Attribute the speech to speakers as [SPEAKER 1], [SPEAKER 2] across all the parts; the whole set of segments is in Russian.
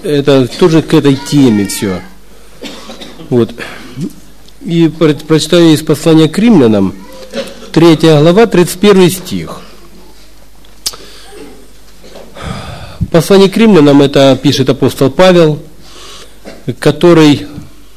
[SPEAKER 1] это тоже к этой теме все. Вот. И прочитаю из послания к римлянам, 3 глава, 31 стих. Послание к римлянам это пишет апостол Павел, который,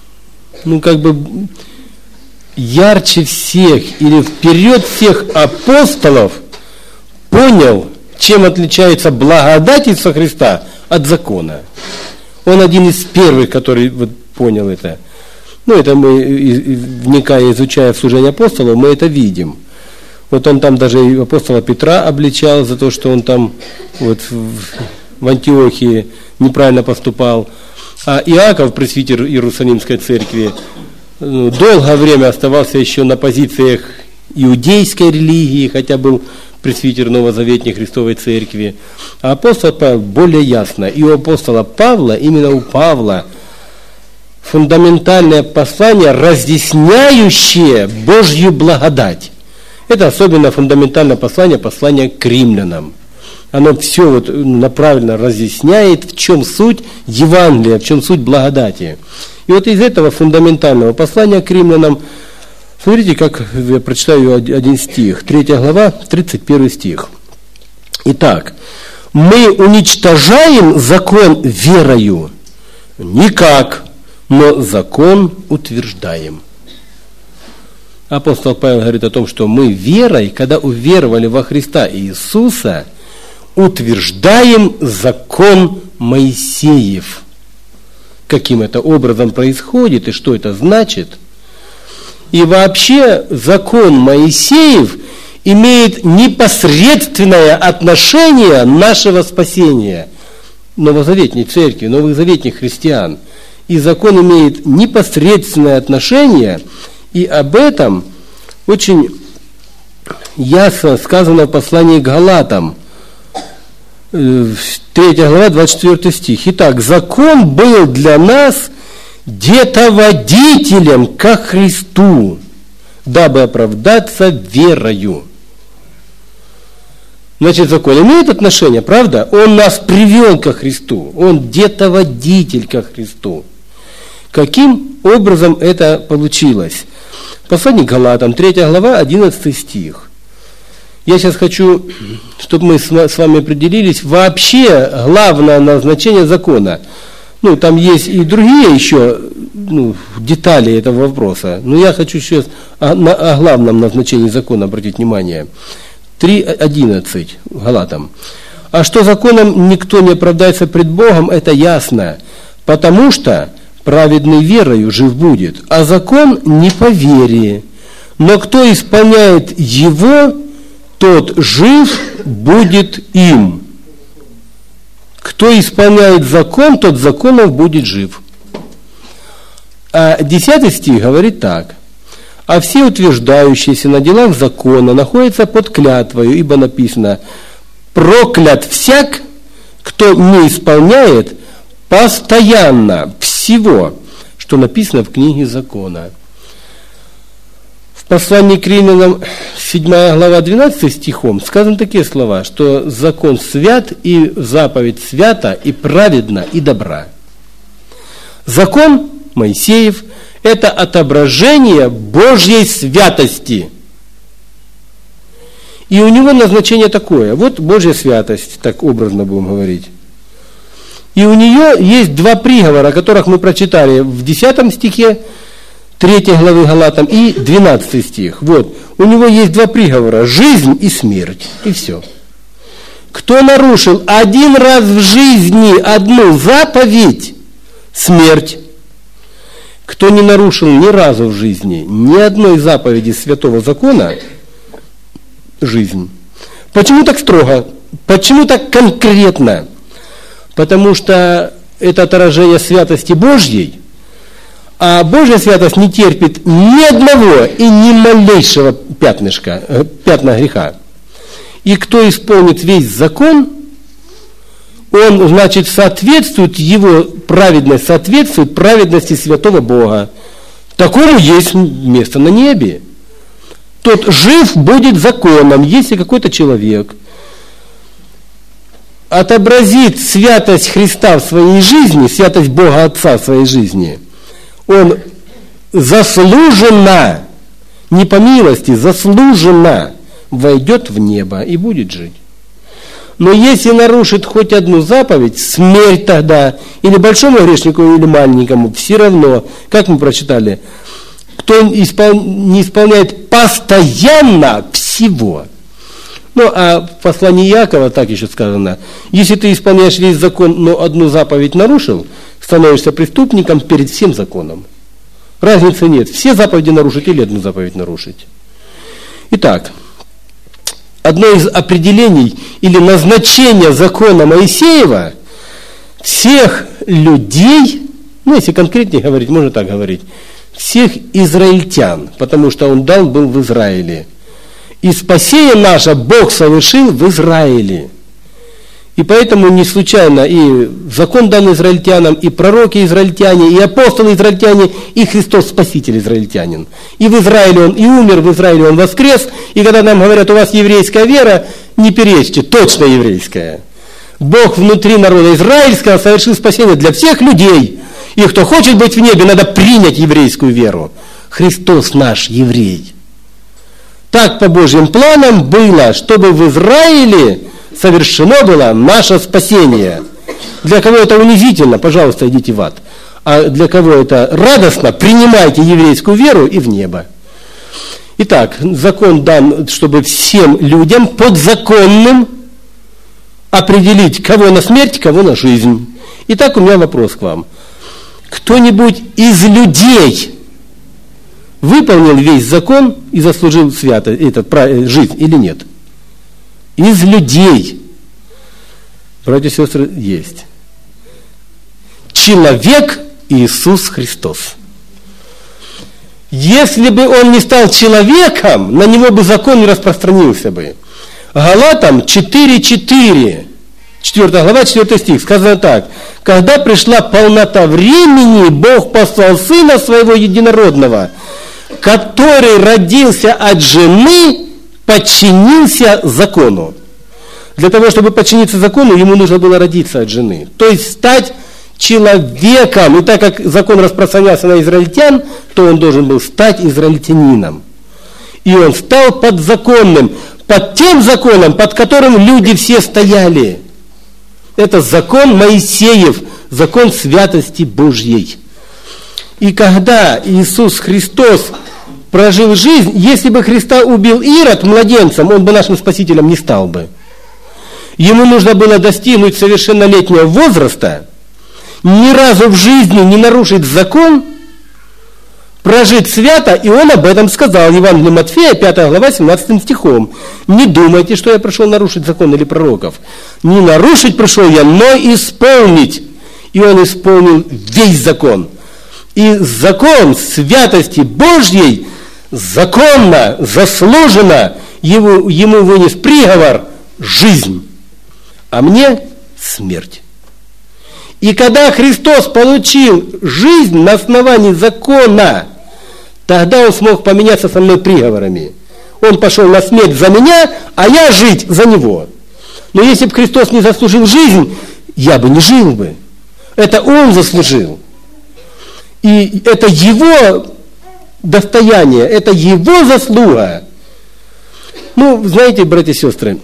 [SPEAKER 1] ярче всех или вперед всех апостолов понял, чем отличается благодать Иисуса Христа от закона. Он один из первых, который понял это. Это мы, вникая, изучая в служение апостолов, мы это видим. Вот он там даже и апостола Петра обличал за то, что он там в Антиохии неправильно поступал. А Иаков, пресвитер Иерусалимской церкви, долгое время оставался еще на позициях иудейской религии, хотя был пресвитер Новозаветней Христовой Церкви. А апостол Павел более ясно. И у апостола Павла, именно у Павла, фундаментальное послание, разъясняющее Божью благодать. Это особенно фундаментальное послание к римлянам. Оно все направленно разъясняет, в чем суть Евангелия, в чем суть благодати. И из этого фундаментального послания к римлянам, смотрите, как я прочитаю один стих, 3 глава, 31 стих. Итак, мы уничтожаем закон верою? Никак, но закон утверждаем. Апостол Павел говорит о том, что мы верой, когда уверовали во Христа Иисуса, утверждаем закон Моисеев. Каким это образом происходит и что это значит? И вообще закон Моисеев имеет непосредственное отношение нашего спасения новозаветней церкви, новозаветних христиан. И закон имеет непосредственное отношение, и об этом очень ясно сказано в послании к Галатам, 3 глава, 24 стих. Итак, закон был для нас детоводителем ко Христу, дабы оправдаться верою. Значит, закон имеет отношение, правда? Он нас привел ко Христу, он детоводитель ко Христу. Каким образом это получилось? Послание к Галатам, 3 глава, 11 стих. Я сейчас хочу, чтобы мы с вами определились вообще главное назначение закона. Там есть и другие еще детали этого вопроса, но я хочу сейчас о главном назначении закона обратить внимание. 3:11 Галатам. А что законом никто не оправдается пред Богом, это ясно, потому что праведный верою жив будет, а закон не по вере. Но кто исполняет его, тот жив будет им. Кто исполняет закон, тот законом будет жив. А 10 стих говорит так. А все утверждающиеся на делах закона находятся под клятвою, ибо написано: проклят всяк, кто не исполняет постоянно всего, что написано в книге закона. В послании к римлянам 7 глава 12 стихом сказаны такие слова, что закон свят, и заповедь свята, и праведна, и добра. Закон Моисеев – это отображение Божьей святости. И у него назначение такое. Вот Божья святость, так образно будем говорить. И у нее есть два приговора, о которых мы прочитали в 10 стихе 3 главы Галатам и 12 стих. Вот. У него есть два приговора – жизнь и смерть. И все. Кто нарушил один раз в жизни одну заповедь – смерть. Кто не нарушил ни разу в жизни ни одной заповеди святого закона – жизнь. Почему так строго? Почему так конкретно? Потому что это отражение святости Божьей, а Божья святость не терпит ни одного и ни малейшего пятна греха. И кто исполнит весь закон, он, значит, соответствует, его праведность соответствует праведности святого Бога. Такому есть место на небе. Тот жив будет законом, если какой-то человек отобразит святость Христа в своей жизни, святость Бога Отца в своей жизни, он заслуженно, не по милости, заслуженно войдет в небо и будет жить. Но если нарушит хоть одну заповедь, смерть тогда, или большому грешнику, или маленькому, все равно, как мы прочитали, кто не исполняет постоянно всего. Ну, а в послании Иакова так еще сказано, если ты исполняешь весь закон, но одну заповедь нарушил, становишься преступником перед всем законом. Разницы нет, все заповеди нарушить или одну заповедь нарушить. Итак, одно из определений или назначения закона Моисеева всех людей, ну, если конкретнее говорить, можно так говорить, всех израильтян, потому что он дан был в Израиле. И спасение наше Бог совершил в Израиле. И поэтому не случайно и закон дан израильтянам, и пророки израильтяне, и апостолы израильтяне, и Христос Спаситель израильтянин. И в Израиле он и умер, в Израиле он воскрес. И когда нам говорят, у вас еврейская вера, не перечьте, точно еврейская. Бог внутри народа израильского совершил спасение для всех людей. И кто хочет быть в небе, надо принять еврейскую веру. Христос наш еврей. Так по Божьим планам было, чтобы в Израиле совершено было наше спасение. Для кого это унизительно, пожалуйста, идите в ад. А для кого это радостно, принимайте еврейскую веру и в небо. Итак, закон дан, чтобы всем людям подзаконным определить, кого на смерть, кого на жизнь. Итак, у меня вопрос к вам. Кто-нибудь из людей выполнил весь закон и заслужил жизнь или нет? Из людей. Братья и сестры, есть. Человек Иисус Христос. Если бы он не стал человеком, на него бы закон не распространился бы. Галатам 4:4. 4 глава, 4 стих. Сказано так. Когда пришла полнота времени, Бог послал Сына Своего Единородного, который родился от жены, подчинился закону. Для того, чтобы подчиниться закону, ему нужно было родиться от жены. То есть стать человеком. И так как закон распространялся на израильтян, то он должен был стать израильтянином. И он стал подзаконным, под тем законом, под которым люди все стояли. Это закон Моисеев, закон святости Божьей. И когда Иисус Христос прожил жизнь, если бы Христа убил Ирод младенцем, он бы нашим спасителем не стал бы. Ему нужно было достигнуть совершеннолетнего возраста, ни разу в жизни не нарушить закон, прожить свято, и он об этом сказал. Евангелие Матфея, 5 глава, 17 стихом. Не думайте, что я пришел нарушить закон или пророков. Не нарушить пришел я, но исполнить. И он исполнил весь закон. И закон святости Божьей законно, заслуженно ему вынес приговор жизнь, а мне смерть. И когда Христос получил жизнь на основании закона, тогда он смог поменяться со мной приговорами. Он пошел на смерть за меня, а я жить за него. Но если бы Христос не заслужил жизнь, я бы не жил бы. Это он заслужил. И это его достояние, это его заслуга. Ну, знаете, братья и сестры,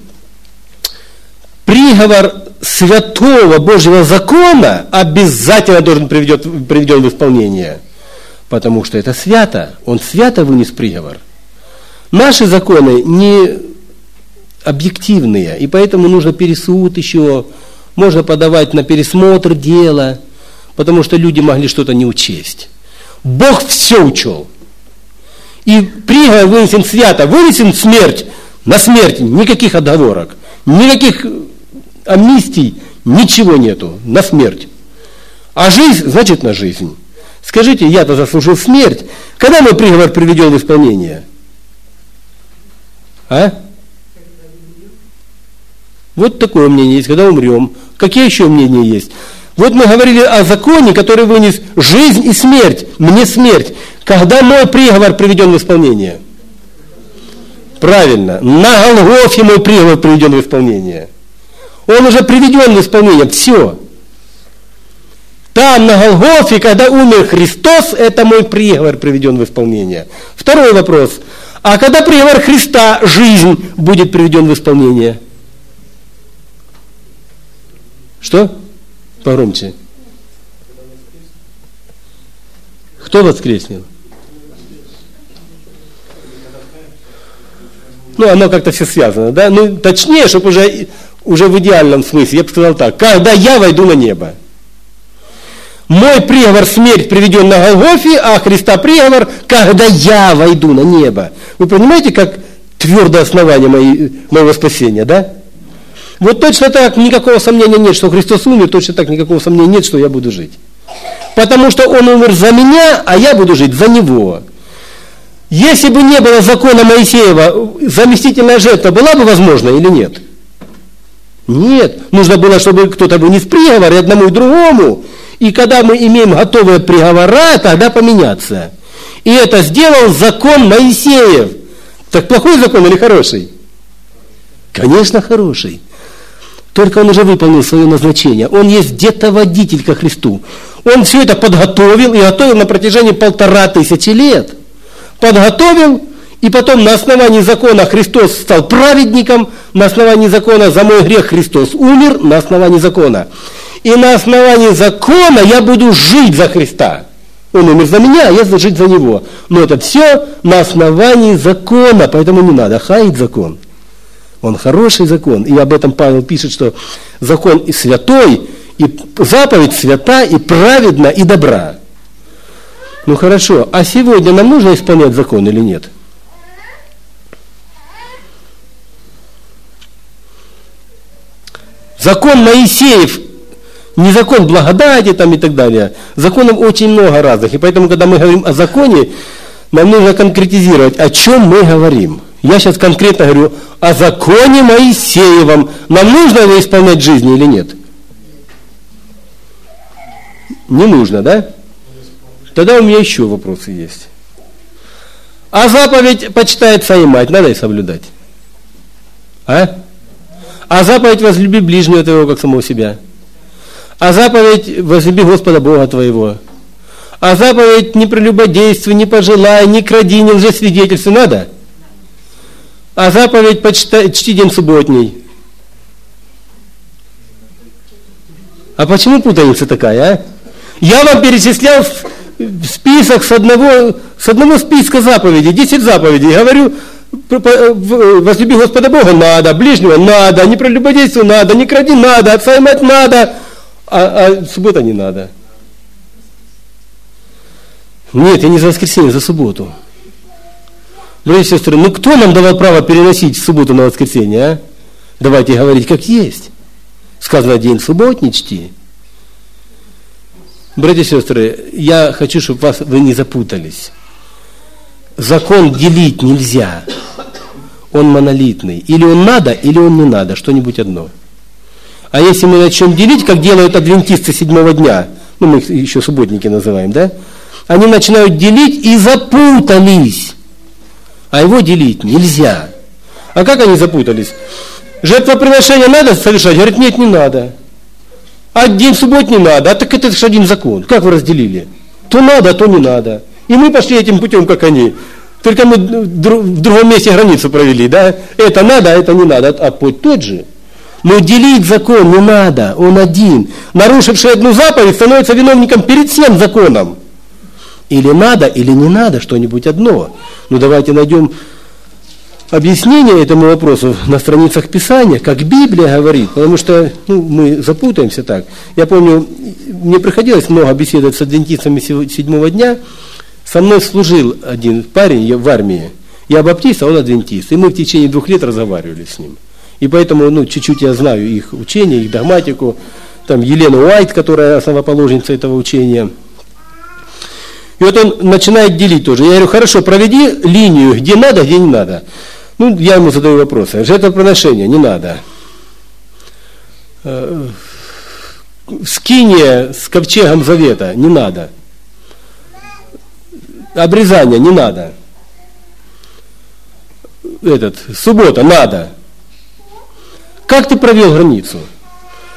[SPEAKER 1] приговор святого Божьего закона обязательно должен приведен в исполнение. Потому что это свято. Он свято вынес приговор. Наши законы не объективные, и поэтому нужно пересуд еще, можно подавать на пересмотр дела, потому что люди могли что-то не учесть. Бог все учел. И приговор вынесен свято, вынесен смерть, на смерть никаких отговорок, никаких амнистий, ничего нету, на смерть. А жизнь, значит на жизнь. Скажите, я-то заслужил смерть. Когда мой приговор приведен в исполнение? А? Вот такое мнение есть, когда умрем. Какие еще мнения есть? Вот мы говорили о законе, который вынес жизнь и смерть. Мне смерть. Когда мой приговор приведен в исполнение? Правильно. На Голгофе мой приговор приведен в исполнение. Он уже приведен в исполнение. Все. Там, на Голгофе, когда умер Христос, это мой приговор приведен в исполнение. Второй вопрос. А когда приговор Христа, жизнь будет приведен в исполнение? Что? Погромче. Кто воскреснет? Ну, оно как-то все связано, да? Ну, точнее, чтобы уже в идеальном смысле, я бы сказал так, когда я войду на небо. Мой приговор смерть приведен на Голгофе, а Христа приговор, когда я войду на небо. Вы понимаете, как твердое основание моего спасения, да? Вот точно так никакого сомнения нет, что Христос умер, точно так никакого сомнения нет, что я буду жить. Потому что Он умер за меня, а я буду жить за Него. Если бы не было закона Моисеева, заместительная жертва была бы возможна или нет? Нет. Нужно было, чтобы кто-то вынес приговор и одному, и другому. И когда мы имеем готовые приговора, тогда поменяться. И это сделал закон Моисеев. Так плохой закон или хороший? Конечно, хороший. Только он уже выполнил свое назначение. Он есть где-то водитель ко Христу. Он все это подготовил и готовил на протяжении 1500 лет. Подготовил, и потом на основании закона Христос стал праведником, на основании закона за мой грех Христос умер, на основании закона. И на основании закона я буду жить за Христа. Он умер за меня, а я буду жить за Него. Но это все на основании закона, поэтому не надо хаять закон. Он хороший закон, и об этом Павел пишет, что закон и святой, и заповедь свята, и праведна, и добра. Ну хорошо, а сегодня нам нужно исполнять закон или нет? Закон Моисеев, не закон благодати там и так далее. Законов очень много разных, и поэтому, когда мы говорим о законе, нам нужно конкретизировать, о чем мы говорим. Я сейчас конкретно говорю о законе Моисеевом. Нам нужно его исполнять в жизни или нет? Не нужно, да? Тогда у меня еще вопросы есть. А заповедь почитай отца и мать, надо и соблюдать. А заповедь возлюби ближнего твоего, как самого себя. А заповедь возлюби Господа Бога твоего. А заповедь не прелюбодействуй, не пожелай, не кради, не лжесвидетельствуй, надо? А заповедь чти день субботний. А почему путаница такая, а? Я вам перечислял список с одного списка заповедей, 10 заповедей. Говорю, возлюби Господа Бога надо, ближнего надо, не прелюбодействуй надо, не кради надо, отца и мать надо, а суббота не надо. Нет, я не за воскресенье, за субботу. Братья и сестры, ну кто нам давал право переносить субботу на воскресенье, а? Давайте говорить как есть. Сказано, день субботний чти. Братья и сестры, я хочу, чтобы вы не запутались. Закон делить нельзя. Он монолитный. Или он надо, или он не надо, что-нибудь одно. А если мы начнем делить, как делают адвентисты 7-го дня, ну мы их еще субботники называем, да? Они начинают делить и запутались. А его делить нельзя. А как они запутались? Жертвоприношение надо совершать? Говорят, нет, не надо. А день суббот не надо. А так это же один закон. Как вы разделили? То надо, а то не надо. И мы пошли этим путем, как они. Только мы в другом месте границу провели, да? Это надо, а это не надо. А путь тот же. Но делить закон не надо. Он один. Нарушивший одну заповедь становится виновником перед всем законом. Или надо, или не надо, что-нибудь одно. Ну давайте найдем объяснение этому вопросу на страницах Писания, как Библия говорит, потому что мы запутаемся так. Я помню, мне приходилось много беседовать с адвентистами 7-го дня. Со мной служил один парень в армии. Я баптист, а он адвентист. И мы в течение 2 лет разговаривали с ним. И поэтому чуть-чуть я знаю их учение, их догматику. Там Елену Уайт, которая основоположница этого учения. И вот он начинает делить тоже. Я говорю, хорошо, проведи линию, где надо, где не надо. Я ему задаю вопросы. Жертвоприношение не надо. Скиния с ковчегом завета не надо. Обрезание не надо. Суббота надо. Как ты провел границу?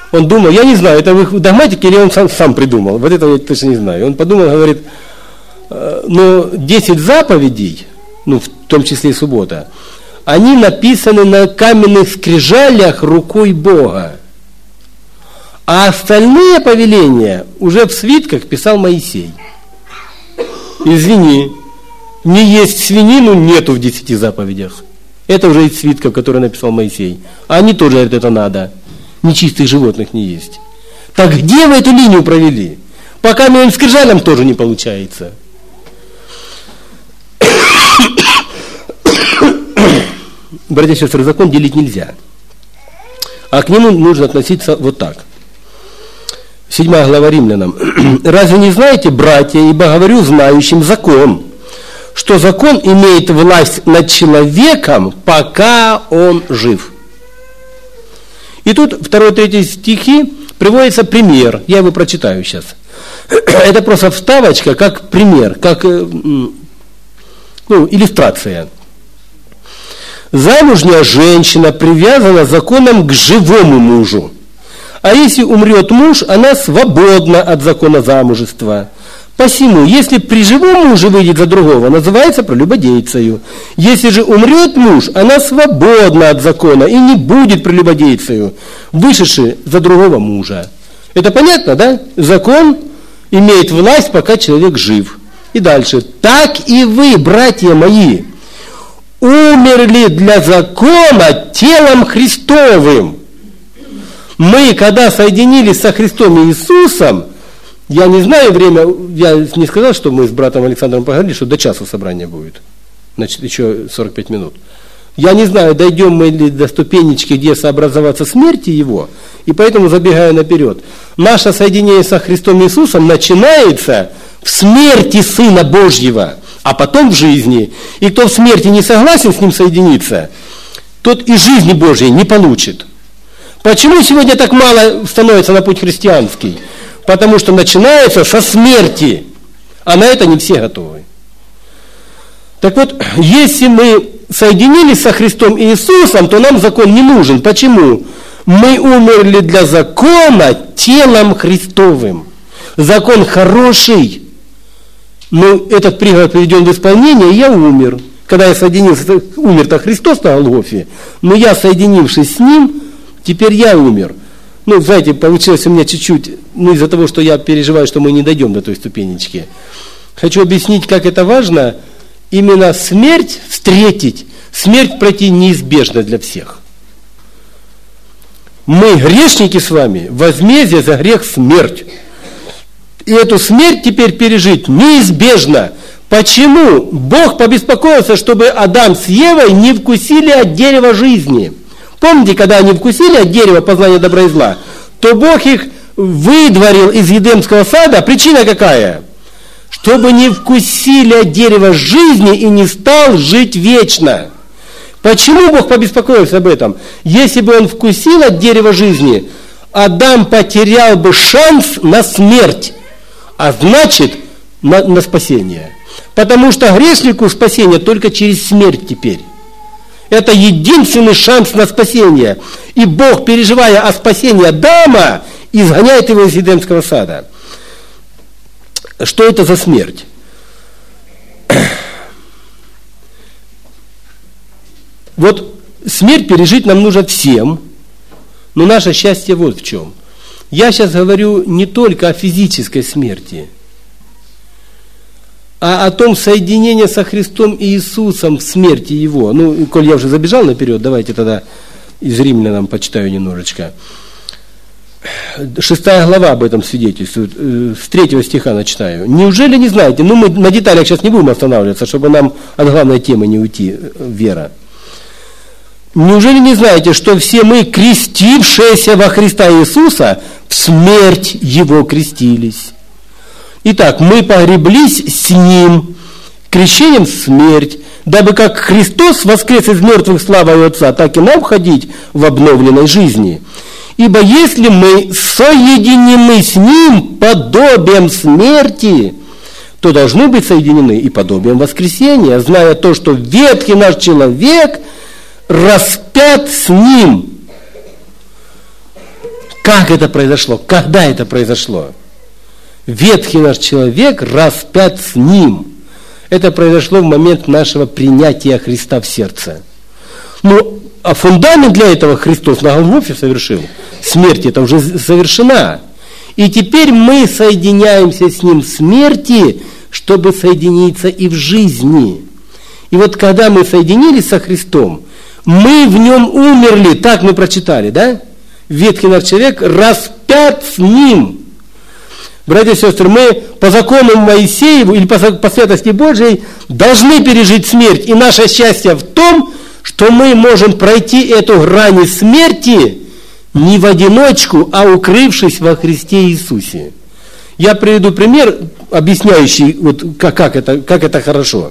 [SPEAKER 1] Он думал, я не знаю, это в догматике или он сам придумал, вот этого я точно не знаю. Он подумал, говорит, но 10 заповедей, ну, в том числе и суббота, они написаны на каменных скрижалях рукой Бога. А остальные повеления уже в свитках писал Моисей. Извини, не есть свинину нету в 10 заповедях. Это уже из свитков, которые написал Моисей. А они тоже говорят, это надо. Нечистых животных не есть. Так где вы эту линию провели? По каменным скрижалям тоже не получается. Братья и сестры, закон делить нельзя. А к нему нужно относиться вот так. 7 глава Римлянам. «Разве не знаете, братья, ибо говорю знающим закон, что закон имеет власть над человеком, пока он жив». И тут 2-3 стихи приводится пример. Я его прочитаю сейчас. Это просто вставочка, как пример, как иллюстрация. «Замужняя женщина привязана законом к живому мужу. А если умрет муж, она свободна от закона замужества. Посему, если при живом муже выйдет за другого, называется прелюбодейцею. Если же умрет муж, она свободна от закона и не будет прелюбодейцею, вышедшей за другого мужа». Это понятно, да? Закон имеет власть, пока человек жив. И дальше. «Так и вы, братья мои, умерли для закона телом Христовым». Мы, когда соединились со Христом Иисусом, я не знаю время, я не сказал, что мы с братом Александром поговорили, что до часу собрания будет. Значит, еще 45 минут. Я не знаю, дойдем мы ли до ступенечки, где сообразоваться смерти Его, и поэтому забегаю наперед. Наше соединение со Христом Иисусом начинается в смерти Сына Божьего, а потом в жизни. И кто в смерти не согласен с Ним соединиться, тот и жизни Божьей не получит. Почему сегодня так мало становится на путь христианский? Потому что начинается со смерти, а на это не все готовы. Так вот, если мы соединились со Христом Иисусом, то нам закон не нужен. Почему? Мы умерли для закона телом Христовым. Закон хороший, но этот приговор приведен в исполнение, и я умер. Когда я соединился, умер-то Христос на Голгофе, но я, соединившись с Ним, теперь я умер. Ну, знаете, получилось у меня чуть-чуть, из-за того, что я переживаю, что мы не дойдем до той ступенечки. Хочу объяснить, как это важно, именно смерть встретить, смерть пройти неизбежно для всех. Мы, грешники с вами, возмездие за грех смерть. И эту смерть теперь пережить неизбежно. Почему? Бог побеспокоился, чтобы Адам с Евой не вкусили от дерева жизни. Помните, когда они вкусили от дерева познания добра и зла, то Бог их выдворил из Едемского сада. Причина какая? Чтобы не вкусили от дерева жизни и не стал жить вечно. Почему Бог побеспокоился об этом? Если бы он вкусил от дерева жизни, Адам потерял бы шанс на смерть, а значит на спасение. Потому что грешнику спасение только через смерть теперь. Это единственный шанс на спасение. И Бог, переживая о спасении Адама, изгоняет его из Едемского сада. Что это за смерть? Вот смерть пережить нам нужно всем, но наше счастье вот в чем. Я сейчас говорю не только о физической смерти, а о том соединении со Христом Иисусом в смерти Его. Ну, коль я уже забежал наперед, давайте тогда из Римлянам почитаю немножечко. 6 глава об этом свидетельствует, с 3 стиха начинаю. «Неужели не знаете?» Ну, мы на деталях сейчас не будем останавливаться, чтобы нам от главной темы не уйти, вера. «Неужели не знаете, что все мы, крестившиеся во Христа Иисуса, в смерть Его крестились? Итак, мы погреблись с Ним, крещением в смерть, дабы как Христос воскрес из мертвых славой Отца, так и нам ходить в обновленной жизни. Ибо если мы соединены с Ним подобием смерти, то должны быть соединены и подобием воскресения, зная то, что ветхий наш человек распят с Ним, Как это произошло? Когда это произошло? Ветхий наш человек распят с ним. Это произошло в момент нашего принятия Христа в сердце. Ну, а фундамент для этого Христос на Голгофе совершил. Смерть это уже совершена. И теперь мы соединяемся с Ним в смерти, чтобы соединиться и в жизни. И вот когда мы соединились со Христом, мы в Нем умерли. Так мы прочитали, да? Ветхий наш человек распят с Ним. Братья и сестры, мы по закону Моисееву или по святости Божией должны пережить смерть. И наше счастье в том, что мы можем пройти эту грань смерти не в одиночку, а укрывшись во Христе Иисусе. Я приведу пример, объясняющий, вот, как это хорошо.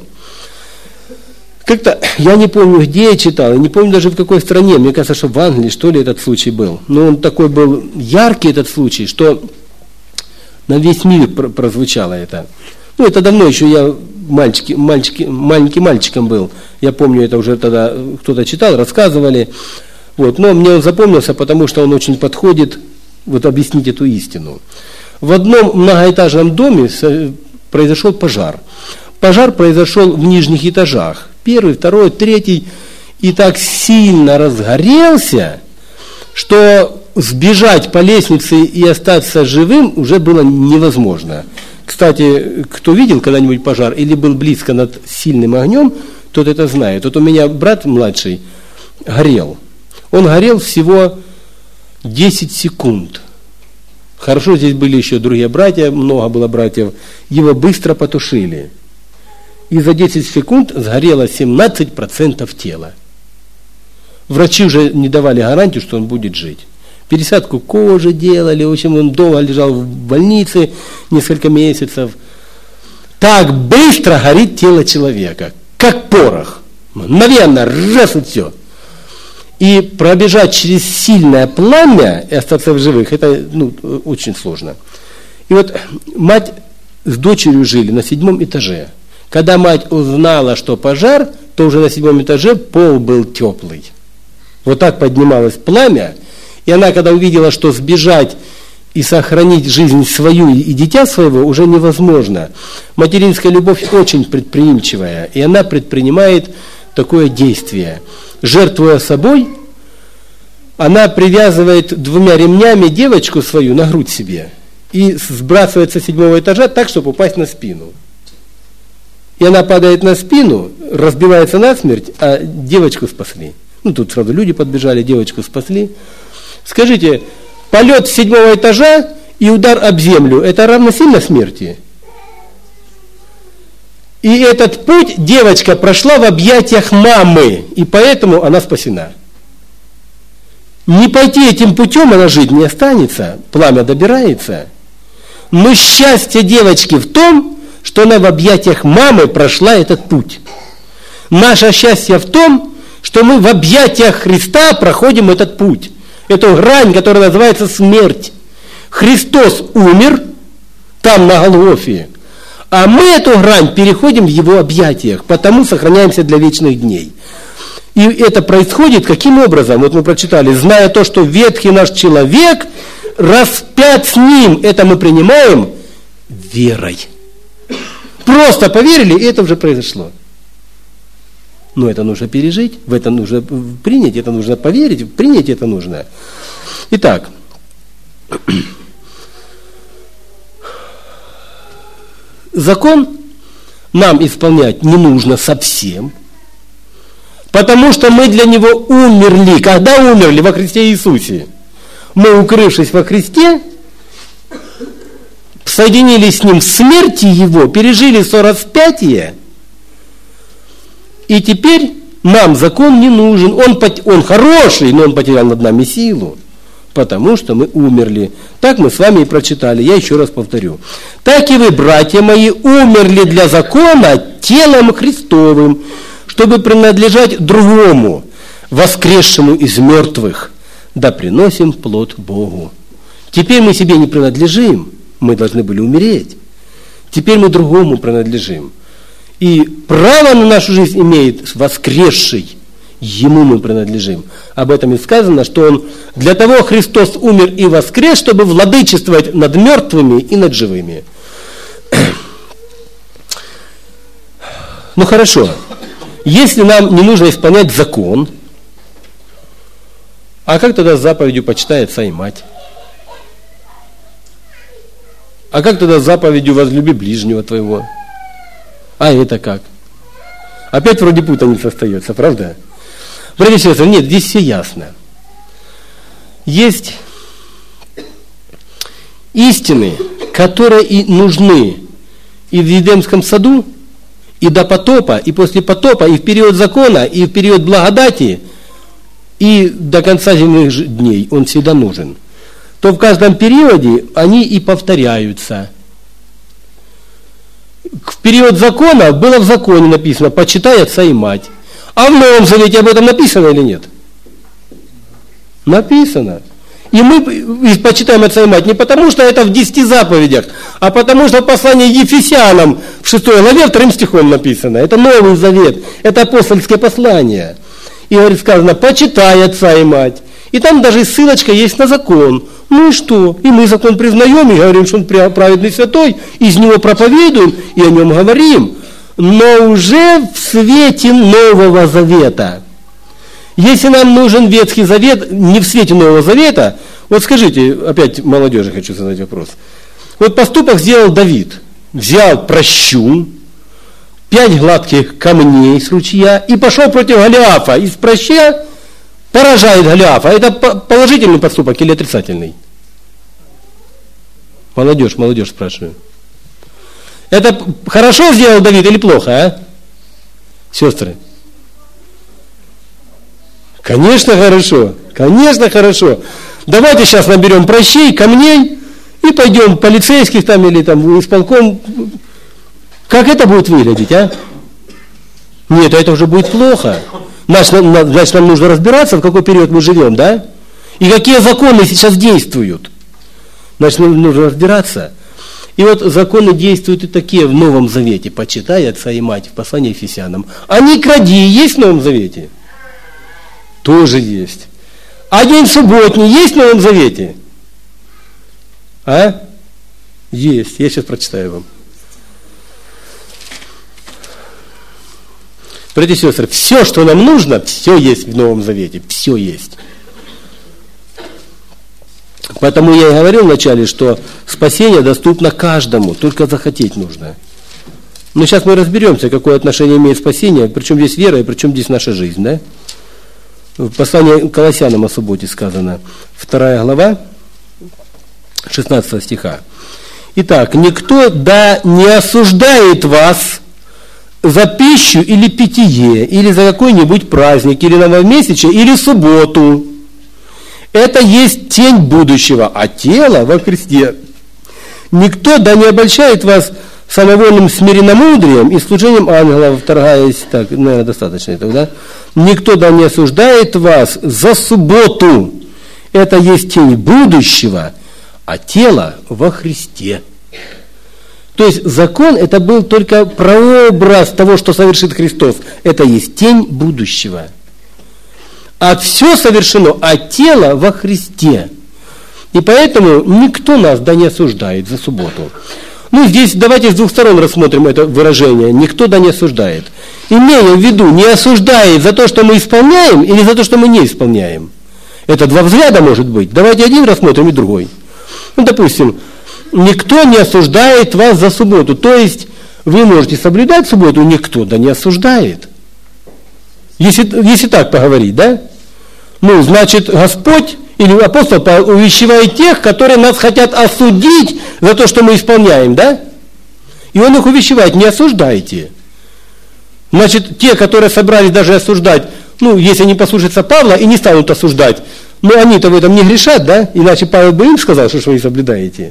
[SPEAKER 1] Как-то, я не помню, где я читал, я не помню даже в какой стране, мне кажется, что в Англии, что ли, этот случай был. Но он такой был яркий, этот случай, что на весь мир прозвучало это. Ну, это давно еще я маленьким мальчиком был. Я помню, это уже тогда кто-то читал, рассказывали. Вот. Но мне он запомнился, потому что он очень подходит вот объяснить эту истину. В одном многоэтажном доме произошел пожар. Пожар произошел в нижних этажах. 1, 2, 3. И так сильно разгорелся, что сбежать по лестнице и остаться живым уже было невозможно. Кстати, кто видел когда-нибудь пожар или был близко над сильным огнем, тот это знает. Вот у меня брат младший горел. Он горел всего 10 секунд. Хорошо, здесь были еще другие братья, много было братьев. Его быстро потушили. И за 10 секунд сгорело 17% тела. Врачи уже не давали гарантию, что он будет жить. Пересадку кожи делали, в общем, он долго лежал в больнице, несколько месяцев. Так быстро горит тело человека, как порох. Мгновенно, раз и все. И пробежать через сильное пламя и остаться в живых, это очень сложно. И вот мать с дочерью жили на 7 этаже. Когда мать узнала, что пожар, то уже на 7 этаже пол был теплый. Вот так поднималось пламя. И она, когда увидела, что сбежать и сохранить жизнь свою и дитя своего уже невозможно. Материнская любовь очень предприимчивая, и она предпринимает такое действие. Жертвуя собой, она привязывает 2 ремнями девочку свою на грудь себе и сбрасывается с 7 этажа так, чтобы упасть на спину. И она падает на спину, разбивается насмерть, а девочку спасли. Тут сразу люди подбежали, девочку спасли. Скажите, полет с 7 этажа и удар об землю, это равносильно смерти? И этот путь девочка прошла в объятиях мамы, и поэтому она спасена. Не пойти этим путем, она жить не останется, пламя добирается. Но счастье девочки в том, что она в объятиях мамы прошла этот путь. Наше счастье в том, что мы в объятиях Христа проходим этот путь. Эту грань, которая называется смерть. Христос умер там на Голгофе, а мы эту грань переходим в Его объятиях, потому сохраняемся для вечных дней. И это происходит каким образом? Вот мы прочитали, зная то, что ветхий наш человек распят с Ним, это мы принимаем верой. Просто поверили, и это уже произошло. Но это нужно пережить, в это нужно принять, это нужно поверить, принять это нужно. Итак, закон нам исполнять не нужно совсем, потому что мы для него умерли. Когда умерли? Во Христе Иисусе. Мы, укрывшись во Христе, соединились с Ним в смерти Его, пережили сораспятие, и теперь нам закон не нужен. Он хороший, но он потерял над нами силу, потому что мы умерли. Так мы с вами и прочитали. Я еще раз повторю. Так и вы, братья мои, умерли для закона телом Христовым, чтобы принадлежать другому, воскресшему из мертвых, да приносим плод Богу. Теперь мы себе не принадлежим, мы должны были умереть. Теперь мы другому принадлежим. И право на нашу жизнь имеет воскресший Ему мы принадлежим. Об этом и сказано, что Он для того Христос умер и воскрес, чтобы владычествовать над мертвыми и над живыми. Ну хорошо, если нам не нужно исполнять закон, а как тогда с заповедью почитай отца и мать? А как тогда с заповедью возлюби ближнего твоего? А это как? Опять вроде путаница остается, правда? Братья и сестры, нет, здесь все ясно. Есть истины, которые и нужны и в Едемском саду, и до потопа, и после потопа, и в период закона, и в период благодати, и до конца земных дней. Он всегда нужен. То в каждом периоде они и повторяются. В период закона было в законе написано «почитай отца и мать». А в Новом Завете об этом написано или нет? Написано. И мы почитаем отца и мать не потому, что это в 10 заповедях, а потому, что в послании Ефесянам в 6 главе 2 стихом написано. Это Новый Завет, это апостольское послание. И говорит, сказано, почитай отца и мать. И там даже ссылочка есть на закон. Ну и что? И мы закон признаем и говорим, что он праведный святой, из него проповедуем и о нем говорим. Но уже в свете Нового Завета. Если нам нужен Ветхий Завет, не в свете Нового Завета, вот скажите, опять молодежи хочу задать вопрос. Вот поступок сделал Давид. Взял прощу, 5 гладких камней с ручья и пошел против Голиафа. Из проща поражает Голиафа. Это положительный поступок или отрицательный? Молодежь спрашиваю. Это хорошо сделал Давид или плохо, а? Сестры? Конечно, хорошо. Конечно, хорошо. Давайте сейчас наберем прощей, камней и пойдем полицейских там или там исполком. Как это будет выглядеть, а? Нет, это уже будет плохо. Значит, нам нужно разбираться, в какой период мы живем, да? И какие законы сейчас действуют. Значит, нужно разбираться. И вот законы действуют и такие в Новом Завете. Почитай отца и мать в послании Ефесянам. А не кради есть в Новом Завете? Тоже есть. А день субботний есть в Новом Завете? А? Есть. Я сейчас прочитаю вам. Братья и сестры, все, что нам нужно, все есть в Новом Завете. Все есть. Поэтому я и говорил вначале, что спасение доступно каждому, только захотеть нужно. Но сейчас мы разберемся, какое отношение имеет спасение, причем здесь вера и причем здесь наша жизнь, да? В послании к Колоссянам о субботе сказано, 2 глава, 16 стиха. Итак, никто да не осуждает вас за пищу или питье, или за какой-нибудь праздник, или новомесячие, или субботу. Это есть тень будущего, а тело во Христе. Никто да не обольщает вас самовольным смиренномудрием и служением ангелов, вторгаясь, так, наверное, достаточно этого, да? Никто да не осуждает вас за субботу. Это есть тень будущего, а тело во Христе. То есть закон это был только прообраз того, что совершит Христос. Это есть тень будущего. А все совершено, а тело во Христе. И поэтому никто нас да не осуждает за субботу. Ну, здесь давайте с двух сторон рассмотрим это выражение. Никто да не осуждает. Имея в виду, не осуждает за то, что мы исполняем, или за то, что мы не исполняем. Это два взгляда может быть. Давайте один рассмотрим и другой. Ну, допустим, никто не осуждает вас за субботу. То есть, вы можете соблюдать субботу, никто да не осуждает. Если так поговорить, да? Ну, значит, Господь или апостол увещевает тех, которые нас хотят осудить за то, что мы исполняем, да? И он их увещевает, не осуждайте. Значит, те, которые собрались даже осуждать, ну, если они послушаются Павла и не станут осуждать, но они-то в этом не грешат, да? Иначе Павел бы им сказал, что вы соблюдаете.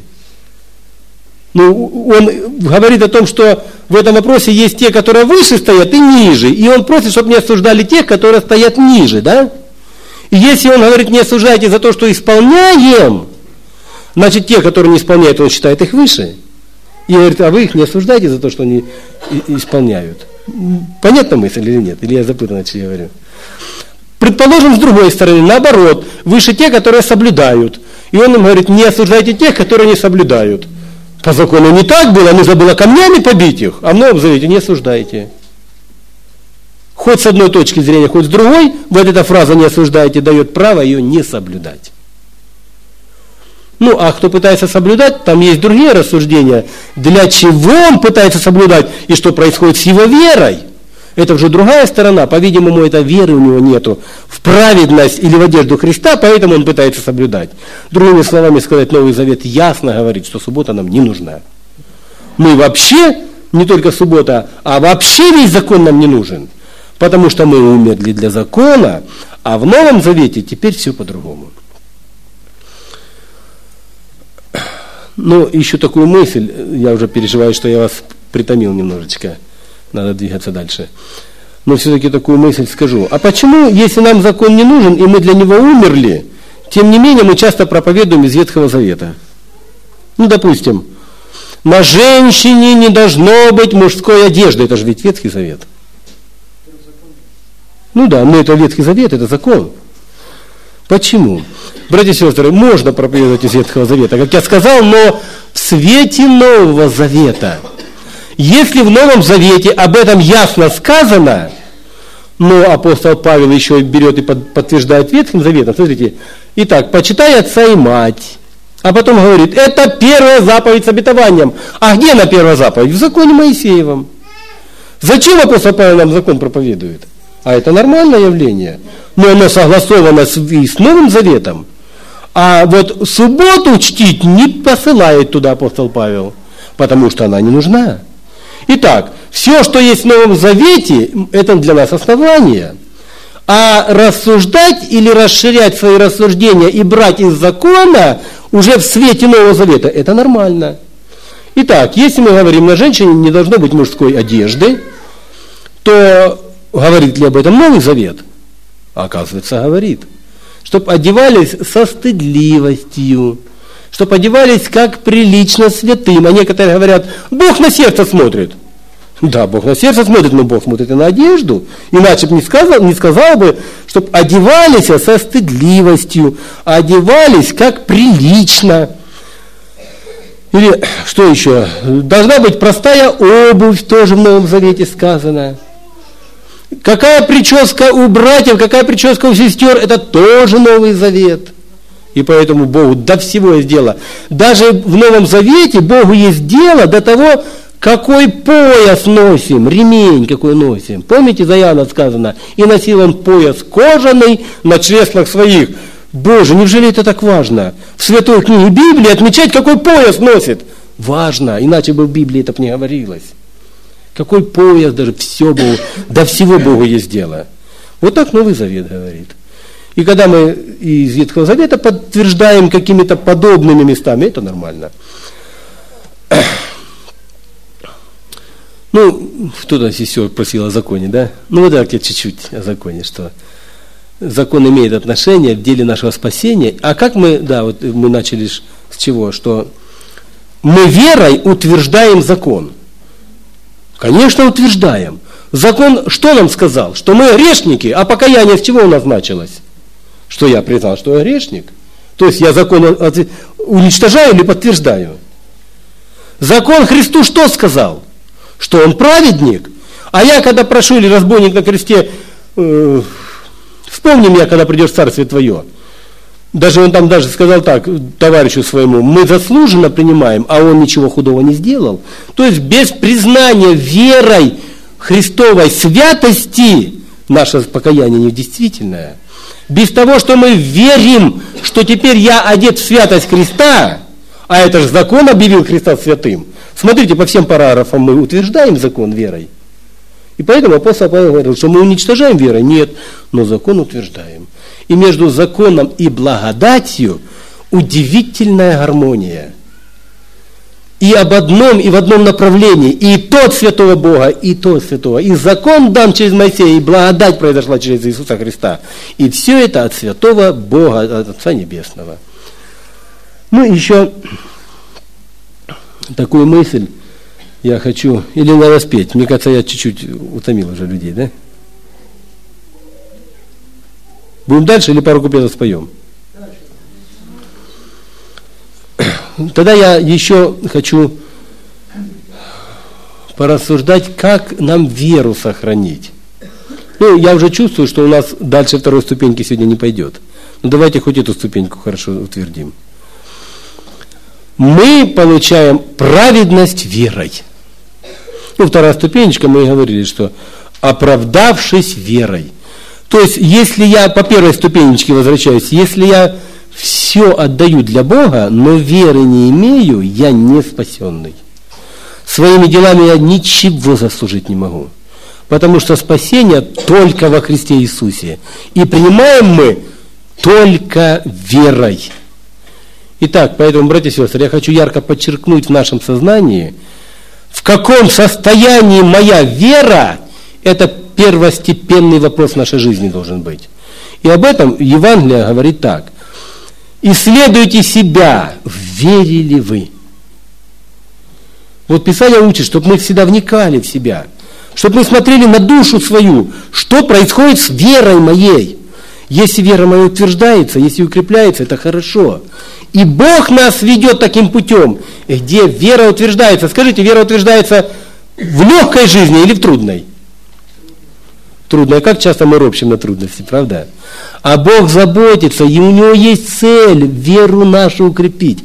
[SPEAKER 1] Ну, он говорит о том, что в этом вопросе есть те, которые выше стоят, и ниже. И он просит, чтобы не осуждали тех, которые стоят ниже, да? И если он говорит, не осуждайте за то, что исполняем, значит, те, которые не исполняют, он считает их выше. И говорит, а вы их не осуждайте за то, что они исполняют. Понятна мысль или нет? Или я запутанно, что я говорю? Предположим, с другой стороны, наоборот, выше те, которые соблюдают. И он им говорит, не осуждайте тех, которые не соблюдают. По закону не так было, нужно было камнями побить их, а в Новом Завете не осуждайте. Хоть с одной точки зрения, хоть с другой, вот эта фраза «не осуждайте» дает право ее не соблюдать. Ну, а кто пытается соблюдать, там есть другие рассуждения. Для чего он пытается соблюдать и что происходит с его верой? Это уже другая сторона. По-видимому, этой веры у него нету в праведность или в одежду Христа, поэтому он пытается соблюдать. Другими словами сказать, Новый Завет ясно говорит, что суббота нам не нужна. Мы вообще, не только суббота, а вообще весь закон нам не нужен. Потому что мы умерли для закона, а в Новом Завете теперь все по-другому. Но еще такую мысль, я уже переживаю, что я вас притомил немножечко, надо двигаться дальше. Но все-таки такую мысль скажу. А почему, если нам закон не нужен, и мы для него умерли, тем не менее мы часто проповедуем из Ветхого Завета? Ну, допустим, на женщине не должно быть мужской одежды, это же ведь Ветхий Завет. Ну да, но это Ветхий Завет, это закон. Почему? Братья и сестры, можно проповедовать из Ветхого Завета, как я сказал, но в свете Нового Завета. Если в Новом Завете об этом ясно сказано, но апостол Павел еще берет и подтверждает Ветхим Заветом, смотрите, итак, почитай отца и мать, а потом говорит, это первая заповедь с обетованием. А где она первая заповедь? В законе Моисеевом. Зачем апостол Павел нам закон проповедует? А это нормальное явление. Но оно согласовано и с Новым Заветом. А вот субботу чтить не посылает туда апостол Павел, потому что она не нужна. Итак, все, что есть в Новом Завете, это для нас основание. А рассуждать или расширять свои рассуждения и брать из закона уже в свете Нового Завета, это нормально. Итак, если мы говорим, на женщине не должно быть мужской одежды, то говорит ли об этом Новый Завет? Оказывается, говорит. Чтобы одевались со стыдливостью, чтобы одевались как прилично святым. А некоторые говорят, Бог на сердце смотрит. Да, Бог на сердце смотрит, но Бог смотрит и на одежду. Иначе бы не сказал бы, чтобы одевались со стыдливостью, одевались как прилично. Или что еще? Должна быть простая обувь, тоже в Новом Завете сказано. Какая прическа у братьев, какая прическа у сестер, это тоже Новый Завет. И поэтому Богу до всего есть дело. Даже в Новом Завете Богу есть дело до того, какой пояс носим, ремень какой носим. Помните, за Иоанна сказано, и носил он пояс кожаный на чреслах своих. Боже, неужели это так важно? В святой книге Библии отмечать, какой пояс носит. Важно, иначе бы в Библии это бы не говорилось. Какой пояс, даже все Богу, до всего Богу есть дело. Вот так Новый Завет говорит. И когда мы из Ветхого Завета подтверждаем какими-то подобными местами, это нормально. Ну, кто-то сестер просил о законе, да? Ну, вот так я чуть-чуть о законе, что закон имеет отношение в деле нашего спасения. А как мы, да, вот мы начали с чего? Что мы верой утверждаем закон. Конечно, утверждаем. Закон что нам сказал? Что мы грешники, а покаяние с чего у нас началось? Что я признал, что я грешник. То есть я закон уничтожаю или подтверждаю? Закон Христу что сказал? Что он праведник. А я, когда прошу, или разбойник на кресте, вспомни меня, когда придешь в Царствие Твое. Даже он там даже сказал так, товарищу своему, мы заслуженно принимаем, а он ничего худого не сделал. То есть без признания верой Христовой святости наше покаяние недействительное. Без того, что мы верим, что теперь я одет в святость Христа, а это же закон объявил Христа святым. Смотрите, по всем параграфам мы утверждаем закон верой. И поэтому апостол Павел говорил, что мы уничтожаем верой. Нет, но закон утверждаем. И между законом и благодатью удивительная гармония. И об одном, и в одном направлении. И тот святого Бога, и тот святого. И закон дан через Моисея, и благодать произошла через Иисуса Христа. И все это от святого Бога, от Отца Небесного. Ну, еще такую мысль я хочу, или надо спеть. Мне кажется, я чуть-чуть утомил уже людей, да? Будем дальше или пару куплетов споем? Тогда я еще хочу порассуждать, как нам веру сохранить. Ну, я уже чувствую, что у нас дальше второй ступеньки сегодня не пойдет. Но давайте хоть эту ступеньку хорошо утвердим. Мы получаем праведность верой. Ну, вторая ступенечка, мы и говорили, что оправдавшись верой. То есть, если я по первой ступенечке возвращаюсь, если я все отдаю для Бога, но веры не имею, я не спасенный. Своими делами я ничего заслужить не могу. Потому что спасение только во Христе Иисусе. И принимаем мы только верой. Итак, поэтому, братья и сестры, я хочу ярко подчеркнуть в нашем сознании, в каком состоянии моя вера, это первостепенный вопрос нашей жизни должен быть. И об этом Евангелие говорит так. Исследуйте себя, верили вы. Вот Писание учит, чтобы мы всегда вникали в себя, чтобы мы смотрели на душу свою, что происходит с верой моей. Если вера моя утверждается, если укрепляется, это хорошо. И Бог нас ведет таким путем, где вера утверждается. Скажите, вера утверждается в легкой жизни или в трудной? Трудной. Как часто мы ропщим на трудности, правда? А Бог заботится, и у Него есть цель веру нашу укрепить.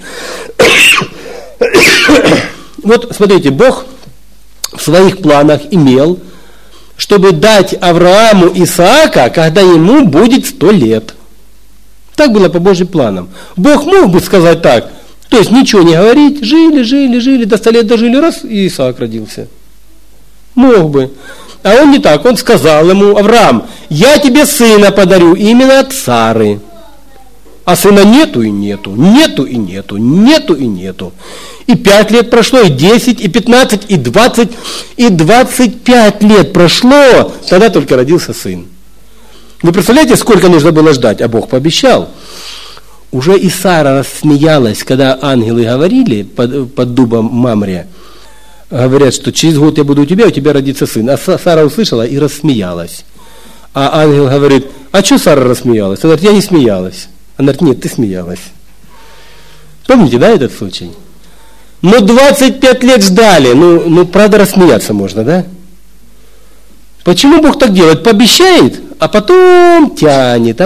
[SPEAKER 1] Вот, смотрите, Бог в своих планах имел, чтобы дать Аврааму Исаака, когда ему будет 100 лет. Так было по Божьим планам. Бог мог бы сказать так, то есть ничего не говорить, жили, до 100 лет дожили, раз, и Исаак родился. Мог бы. А он не так, он сказал ему: Авраам, я тебе сына подарю именно от Сары. А сына нету и нету, нету и нету, нету и нету. И 5 лет прошло, и 10, и 15, и 20, и 25 лет прошло, тогда только родился сын. Вы представляете, сколько нужно было ждать? А Бог пообещал. Уже и Сара рассмеялась, когда ангелы говорили под дубом Мамре. Говорят, что через год я буду у тебя родится сын. А Сара услышала и рассмеялась. А ангел говорит: а что Сара рассмеялась? Она говорит: я не смеялась. Она говорит: нет, ты смеялась. Помните, да, этот случай? Но 25 лет ждали. Ну, правда, рассмеяться можно, да? Почему Бог так делает? Пообещает, а потом тянет.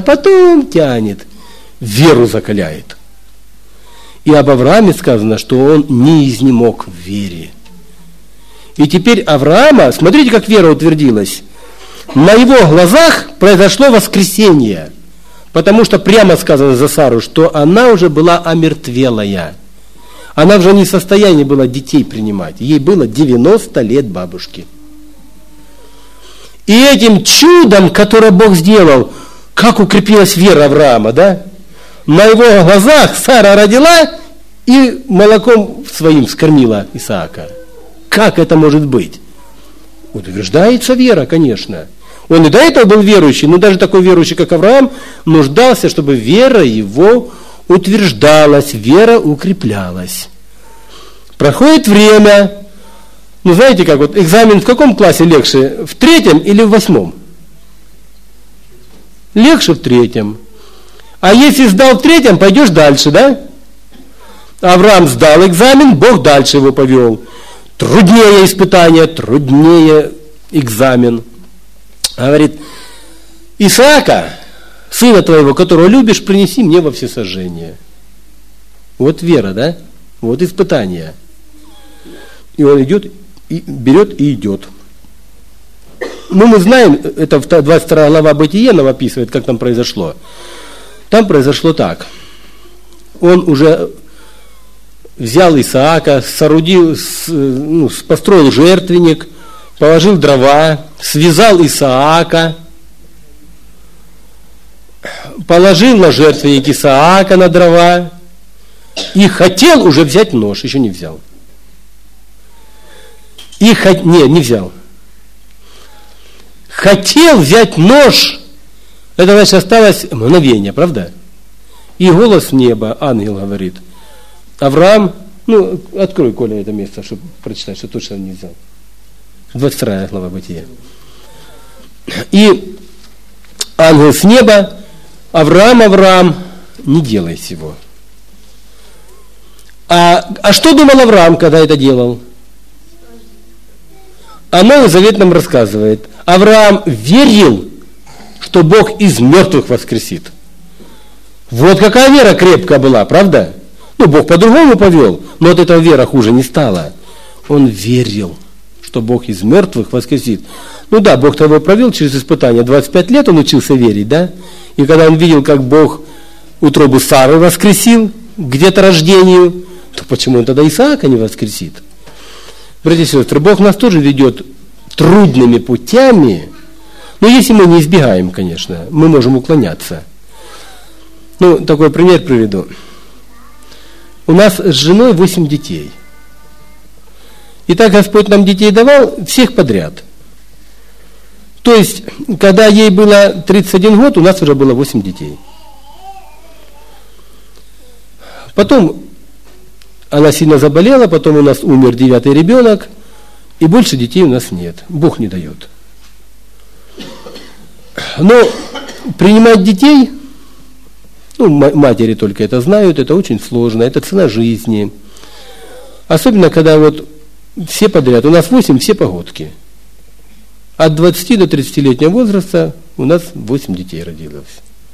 [SPEAKER 1] Веру закаляет. И об Аврааме сказано, что он не изнемог в вере. И теперь Авраама, смотрите, как вера утвердилась. На его глазах произошло воскресение. Потому что прямо сказано за Сару, что она уже была омертвелая. Она уже не в состоянии была детей принимать. Ей было 90 лет бабушки. И этим чудом, которое Бог сделал, как укрепилась вера Авраама, да? На его глазах Сара родила и молоком своим скормила Исаака. Как это может быть? Утверждается вера, конечно. Он и до этого был верующий, но даже такой верующий, как Авраам, нуждался, чтобы вера его утверждалась, вера укреплялась. Проходит время. Ну, знаете как, вот экзамен в каком классе легче? В 3 или в 8? Легче в 3. А если сдал в 3, пойдешь дальше, да? Авраам сдал экзамен, Бог дальше его повел. Труднее испытание, труднее экзамен. Говорит: Исаака, сына твоего, которого любишь, принеси мне во всесожжение. Вот вера, да? Вот испытание. И он идет, и берет и идет. Ну, мы знаем, это 22 глава Бытие нам описывает, как там произошло. Там произошло так. Он уже взял Исаака, соорудил, построил жертвенник, положил дрова, связал Исаака, положил на жертвенник Исаака на дрова и хотел уже взять нож, еще не взял. Не взял. Хотел взять нож, это значит осталось мгновение, правда? И голос неба, ангел говорит: Авраам, открой, Коля, это место, чтобы прочитать, что точно не взял. 22 глава Бытия. И ангел с неба Авраам, не делай сего. А что думал Авраам, когда это делал? А Новый Завет нам рассказывает. Авраам верил, что Бог из мертвых воскресит. Вот какая вера крепкая была, правда? Ну, Бог по-другому повел, но от этого вера хуже не стала. Он верил, что Бог из мертвых воскресит. Ну да, Бог того провел через испытание. 25 лет он учился верить, да? И когда он видел, как Бог утробу Сары воскресил к деторождению, то почему он тогда Исаака не воскресит? Братья и сестры, Бог нас тоже ведет трудными путями, но если мы не избегаем, конечно, мы можем уклоняться. Ну, такой пример приведу. У нас с женой 8 детей. И так Господь нам детей давал всех подряд. То есть, когда ей было 31 год, у нас уже было 8 детей. Потом она сильно заболела, потом у нас умер 9-й ребенок, и больше детей у нас нет. Бог не дает. Но принимать детей, ну, матери только это знают, это очень сложно, это цена жизни. Особенно, когда вот все подряд, у нас 8, все погодки. От 20 до 30-летнего возраста у нас 8 детей родилось.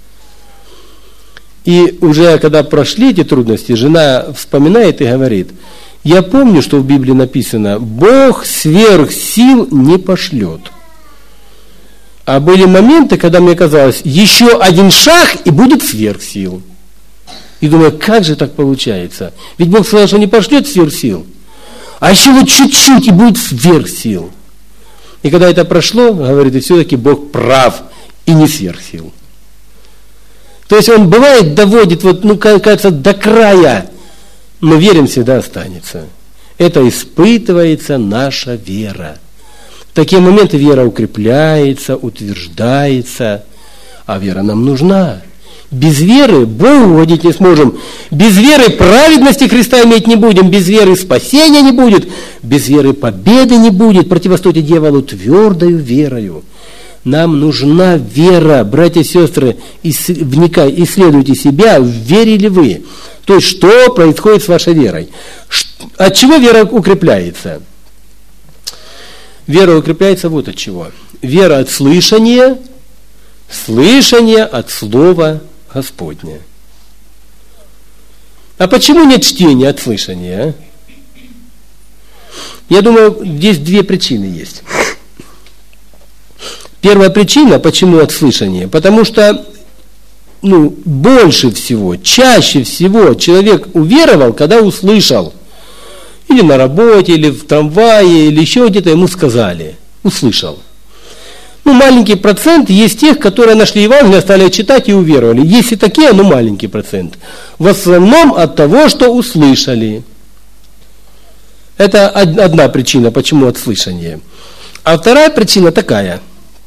[SPEAKER 1] И уже когда прошли эти трудности, жена вспоминает и говорит: я помню, что в Библии написано: Бог сверх сил не пошлет. А были моменты, когда мне казалось, еще один шаг и будет сверх сил. И думаю, как же так получается? Ведь Бог сказал, что не пошлет сверх сил. А еще вот чуть-чуть и будет сверх сил. И когда это прошло, говорит, и все-таки Бог прав и не сверх сил. То есть он бывает доводит, вот, ну, кажется, до края, но верен всегда останется. Это испытывается наша вера. В такие моменты вера укрепляется, утверждается, а вера нам нужна. Без веры Богу угодить не сможем. Без веры праведности Христа иметь не будем. Без веры спасения не будет. Без веры победы не будет. Противостоите дьяволу твердою верою. Нам нужна вера, братья и сестры, исследуйте себя, верили вы. То есть, что происходит с вашей верой? От чего вера укрепляется? Вера укрепляется вот от чего. Вера от слышания, слышание от Слова Господня. А почему нет чтения от слышания? Я думаю, здесь две причины есть. Первая причина, почему от слышания, потому что больше всего, чаще всего человек уверовал, когда услышал. Или на работе, или в трамвае, или еще где-то ему сказали. Услышал. Маленький процент есть тех, которые нашли Евангелие, стали читать и уверовали. Есть и такие, но маленький процент. В основном от того, что услышали. Это одна причина, почему от слышания. А вторая причина такая.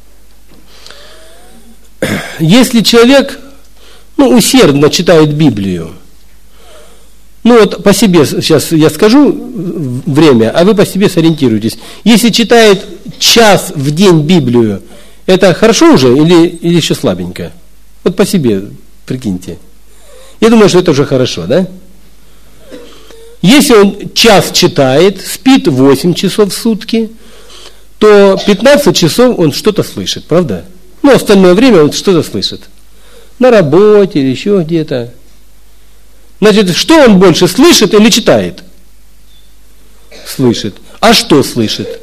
[SPEAKER 1] Если человек усердно читает Библию, по себе сейчас я скажу время, а вы по себе сориентируйтесь. Если читает час в день Библию, это хорошо уже или еще слабенько? Вот по себе прикиньте. Я думаю, что это уже хорошо, да? Если он час читает, спит 8 часов в сутки, то 15 часов он что-то слышит, правда? Остальное время он что-то слышит. На работе или еще где-то. Значит, что он больше, слышит или читает? Слышит. А что слышит?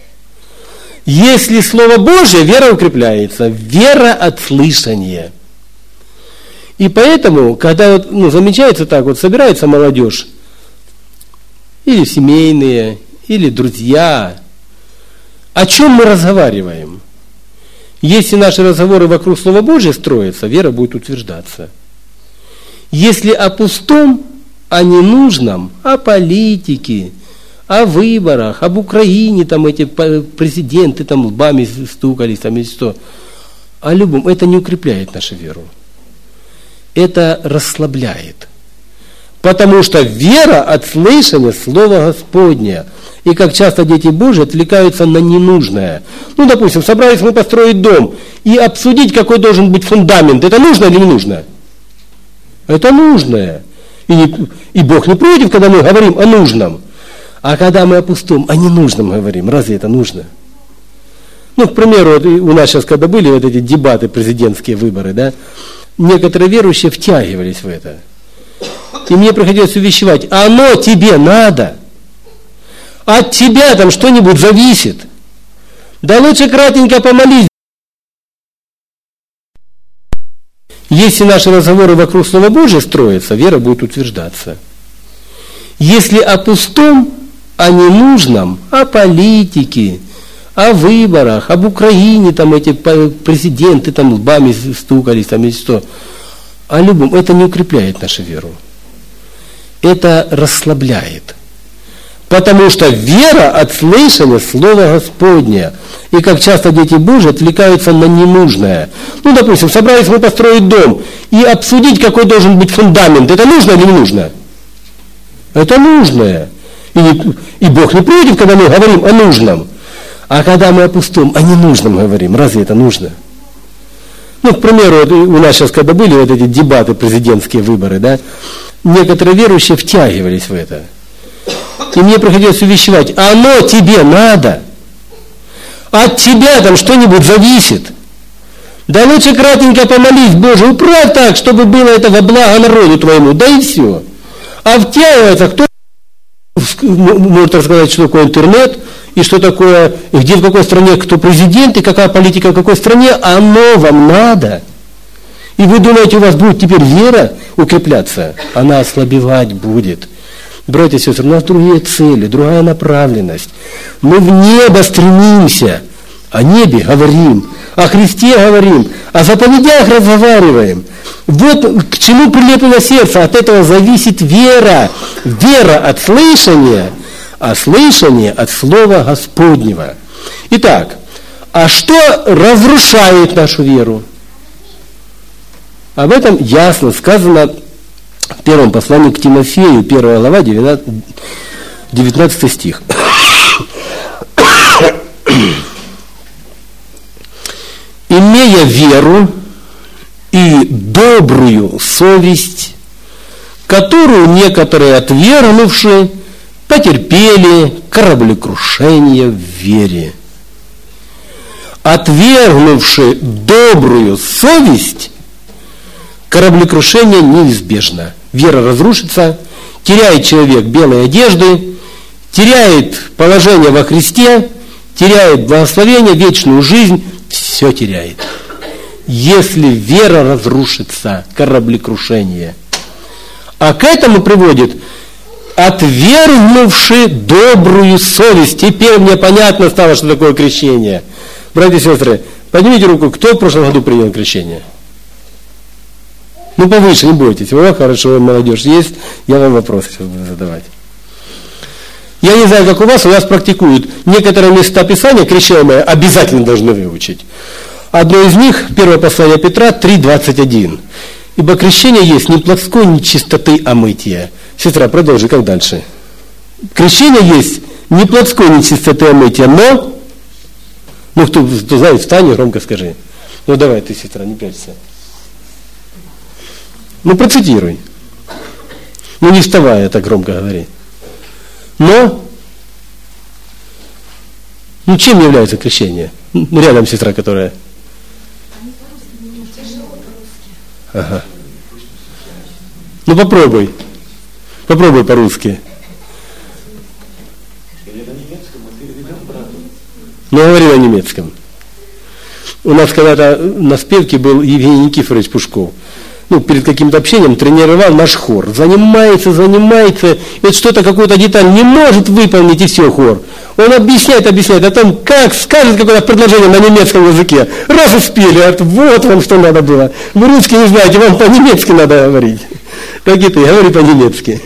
[SPEAKER 1] Если Слово Божие, вера укрепляется. Вера от слышания. И поэтому, когда замечается так, собирается молодежь, или семейные, или друзья, о чем мы разговариваем? Если наши разговоры вокруг Слова Божия строятся, вера будет утверждаться. Если о пустом, о ненужном, о политике, о выборах, об Украине, эти президенты лбами стукались, и что, о любом, это не укрепляет нашу веру. Это расслабляет. Потому что вера от слышания Слова Господня. И как часто дети Божьи отвлекаются на ненужное. Ну, допустим, собрались мы построить дом и обсудить, какой должен быть фундамент. Это нужно или не нужно? Это нужное. И Бог не против, когда мы говорим о нужном. А когда мы о пустом, о ненужном говорим, разве это нужно? Ну, к примеру, вот у нас сейчас, когда были вот эти дебаты, президентские выборы, да, некоторые верующие втягивались в это. И мне приходилось увещевать, оно тебе надо. От тебя там что-нибудь зависит. Да лучше кратенько помолись. Если наши разговоры вокруг Слова Божия строятся, вера будет утверждаться. Если о пустом, о ненужном, о политике, о выборах, об Украине, там эти президенты там лбами стукались, там и что, о любом, это не укрепляет нашу веру. Это расслабляет. Потому что вера от слышания Слова Господня. И как часто дети Божьи отвлекаются на ненужное. Ну, допустим, собрались мы построить дом и обсудить, какой должен быть фундамент. Это нужно или не нужно? Это нужное. И Бог не против, когда мы говорим о нужном. А когда мы о пустом, о ненужном говорим, разве это нужно? Ну, к примеру, вот у нас сейчас, когда были вот эти дебаты, президентские выборы, да, некоторые верующие втягивались в это. И мне приходилось увещевать, оно тебе надо. От тебя там что-нибудь зависит. Да лучше кратенько помолись, Боже, управь так, чтобы было это во благо народу твоему, да и все. А втягивается, кто может рассказать, что такое интернет, и что такое, где в какой стране кто президент, и какая политика в какой стране, оно вам надо. И вы думаете, у вас будет теперь вера укрепляться? Она ослабевать будет. Братья и сестры, у нас другие цели, другая направленность. Мы в небо стремимся, о небе говорим, о Христе говорим, о заповедях разговариваем. Вот к чему прилеплено сердце, от этого зависит вера. Вера от слышания, а слышание от Слова Господнего. Итак, а что разрушает нашу веру? Об этом ясно сказано в первом послании к Тимофею, 1 глава, 19 стих. «Имея веру и добрую совесть, которую некоторые отвергнувшие потерпели кораблекрушение в вере». Отвергнувшие добрую совесть, кораблекрушение неизбежно. Вера разрушится, теряет человек белые одежды, теряет положение во Христе, теряет благословение, вечную жизнь, все теряет. Если вера разрушится, кораблекрушение. А к этому приводит отвергнувший добрую совесть. Теперь мне понятно стало, что такое крещение. Братья и сестры, поднимите руку, кто в прошлом году принял крещение? Ну, повыше, не бойтесь. О, хорошо, молодежь есть. Я вам вопросы сейчас буду задавать. Я не знаю, как у вас практикуют. Некоторые места Писания крещаемые обязательно должны выучить. Одно из них, первое послание Петра, 3:21. «Ибо крещение есть не плотской нечистоты омытия». Сестра, продолжи, как дальше? Крещение есть не плотской нечистоты омытия, но... Ну, кто знает, встань и громко скажи. Ну, давай ты, сестра, не прячься. Ну, процитируй. Ну, не вставай, так громко говори. Но, ну, чем является крещение? Ну, рядом сестра, которая... Ага. Ну, попробуй. Попробуй по-русски. Ну, говори на немецком. У нас когда-то на спевке был Евгений Никифорович Пушков. Ну, перед каким-то общением тренировал наш хор. Занимается, и вот что-то, какую-то деталь не может выполнить, и все, хор. Он объясняет о том, как скажет какое-то предложение на немецком языке. Раз и спели, вот вам что надо было. Вы русский не знаете, вам по-немецки надо говорить. Так и ты, говори по-немецки.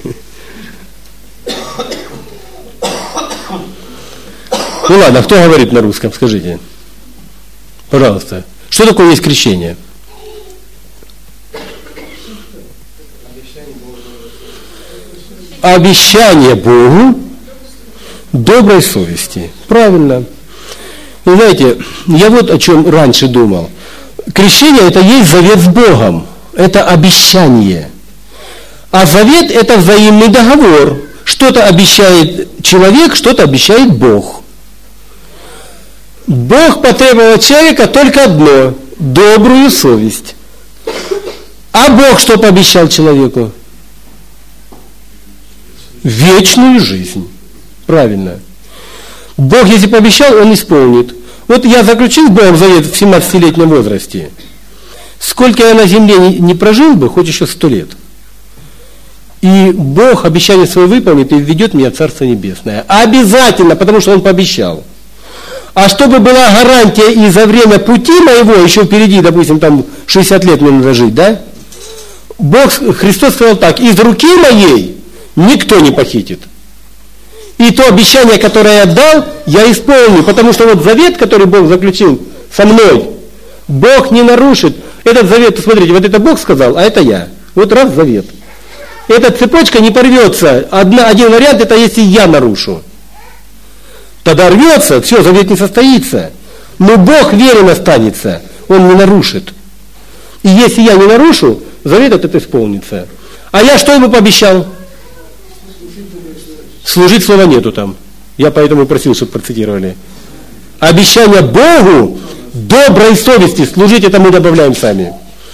[SPEAKER 1] Ну ладно, кто говорит на русском, скажите. Пожалуйста. Что такое есть крещение? обещание Богу доброй совести. Правильно. Вы знаете, я вот о чем раньше думал. Крещение – это есть завет с Богом. Это обещание. А завет – это взаимный договор. Что-то обещает человек, что-то обещает Бог. Бог потребовал от человека только одно – добрую совесть. А Бог что пообещал человеку? Вечную жизнь. Правильно. Бог, если пообещал, Он исполнит. Вот я заключил с Богом завет в 17-летнем возрасте. Сколько я на земле не прожил бы, хоть еще 100 лет. И Бог обещание свое выполнит и введет меня в Царство Небесное. Обязательно, потому что Он пообещал. А чтобы была гарантия и за время пути моего, еще впереди, допустим, там 60 лет мне надо жить, да? Христос сказал так: из руки моей никто не похитит. И то обещание, которое я дал, я исполню, потому что вот завет, который Бог заключил со мной, Бог не нарушит. Этот завет, смотрите, вот это Бог сказал, а это я. Вот раз завет. Эта цепочка не порвется. Один вариант, это если я нарушу. Тогда рвется, все, завет не состоится. Но Бог верен останется, Он не нарушит. И если я не нарушу, завет этот исполнится. А я что ему пообещал? Служить слова нету там. Я поэтому просил, чтобы процитировали. Обещание Богу доброй совести. Служить это мы добавляем сами.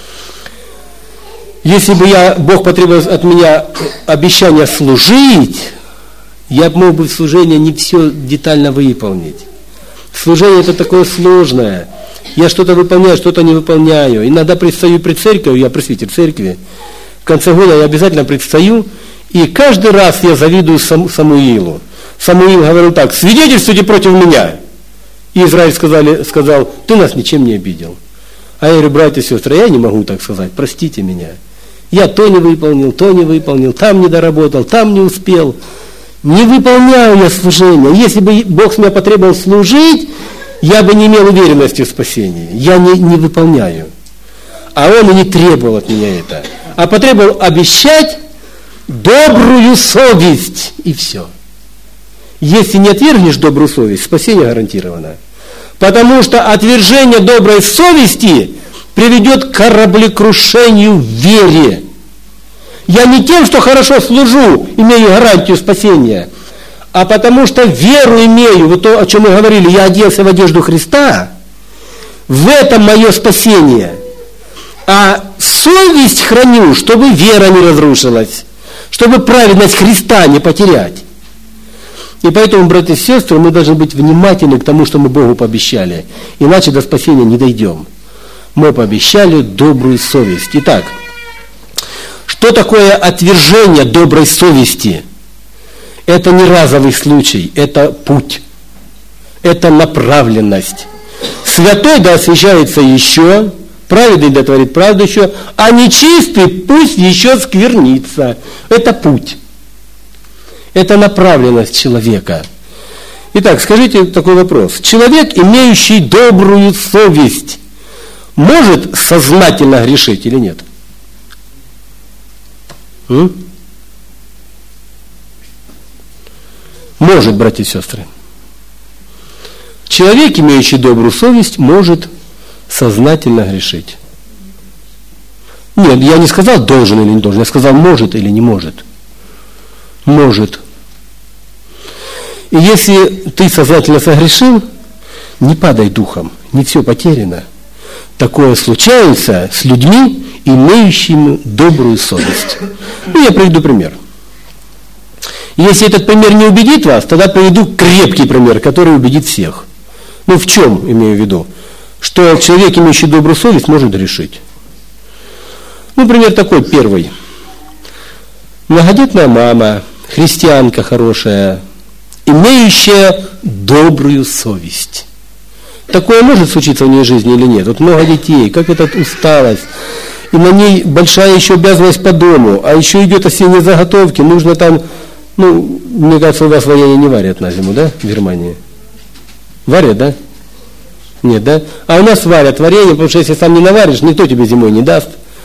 [SPEAKER 1] Если бы Бог потребовал от меня обещание служить, я мог бы в служении не все детально выполнить. Служение это такое сложное. Я что-то выполняю, что-то не выполняю. Иногда предстаю пред церковью, я пресвитер церкви. В конце года я обязательно предстаю, и каждый раз я завидую Самуилу. Самуил говорил так: свидетельствуйте против меня. И Израиль сказал: ты нас ничем не обидел. А я говорю: братья и сестры, я не могу так сказать, простите меня. Я то не выполнил, там не доработал, там не успел. Не выполняю я служение. Если бы Бог с меня потребовал служить, я бы не имел уверенности в спасении. Я не выполняю. А Он и не требовал от меня это. А потребовал обещать добрую совесть. И все. Если не отвергнешь добрую совесть, спасение гарантировано. Потому что отвержение доброй совести приведет к кораблекрушению в вере. Я не тем, что хорошо служу, имею гарантию спасения, а потому что веру имею, вот то, о чем мы говорили, я оделся в одежду Христа, в этом мое спасение. А совесть храню, чтобы вера не разрушилась, чтобы праведность Христа не потерять. И поэтому, братья и сестры, мы должны быть внимательны к тому, что мы Богу пообещали, иначе до спасения не дойдем. Мы пообещали добрую совесть. Итак, что такое отвержение доброй совести? Это не разовый случай, это путь, это направленность. Святой да освящается еще, праведный да творит правду еще, а нечистый пусть еще сквернится. Это путь, это направленность человека. Итак, скажите такой вопрос. Человек, имеющий добрую совесть, может сознательно грешить или нет? Может, братья и сестры. Человек, имеющий добрую совесть, может сознательно грешить. Нет, я не сказал, должен или не должен, я сказал, может или не может. Может. И если ты сознательно согрешил, не падай духом, не все потеряно. Такое случается с людьми, имеющими добрую совесть. Я приведу пример. Если этот пример не убедит вас, тогда приведу крепкий пример, который убедит всех. В чем имею в виду? Что человек, имеющий добрую совесть, может грешить. Пример такой, первый. Многодетная мама, христианка хорошая, имеющая добрую совесть. Такое может случиться в ней жизни или нет? Вот много детей, как эта усталость, и на ней большая еще обязанность по дому, а еще идет осенние заготовки, нужно там, мне кажется, у вас варенье не варят на зиму, да, в Германии? Варят, да? Нет, да? А у нас варят варенье, потому что если сам не наваришь, никто тебе зимой не даст.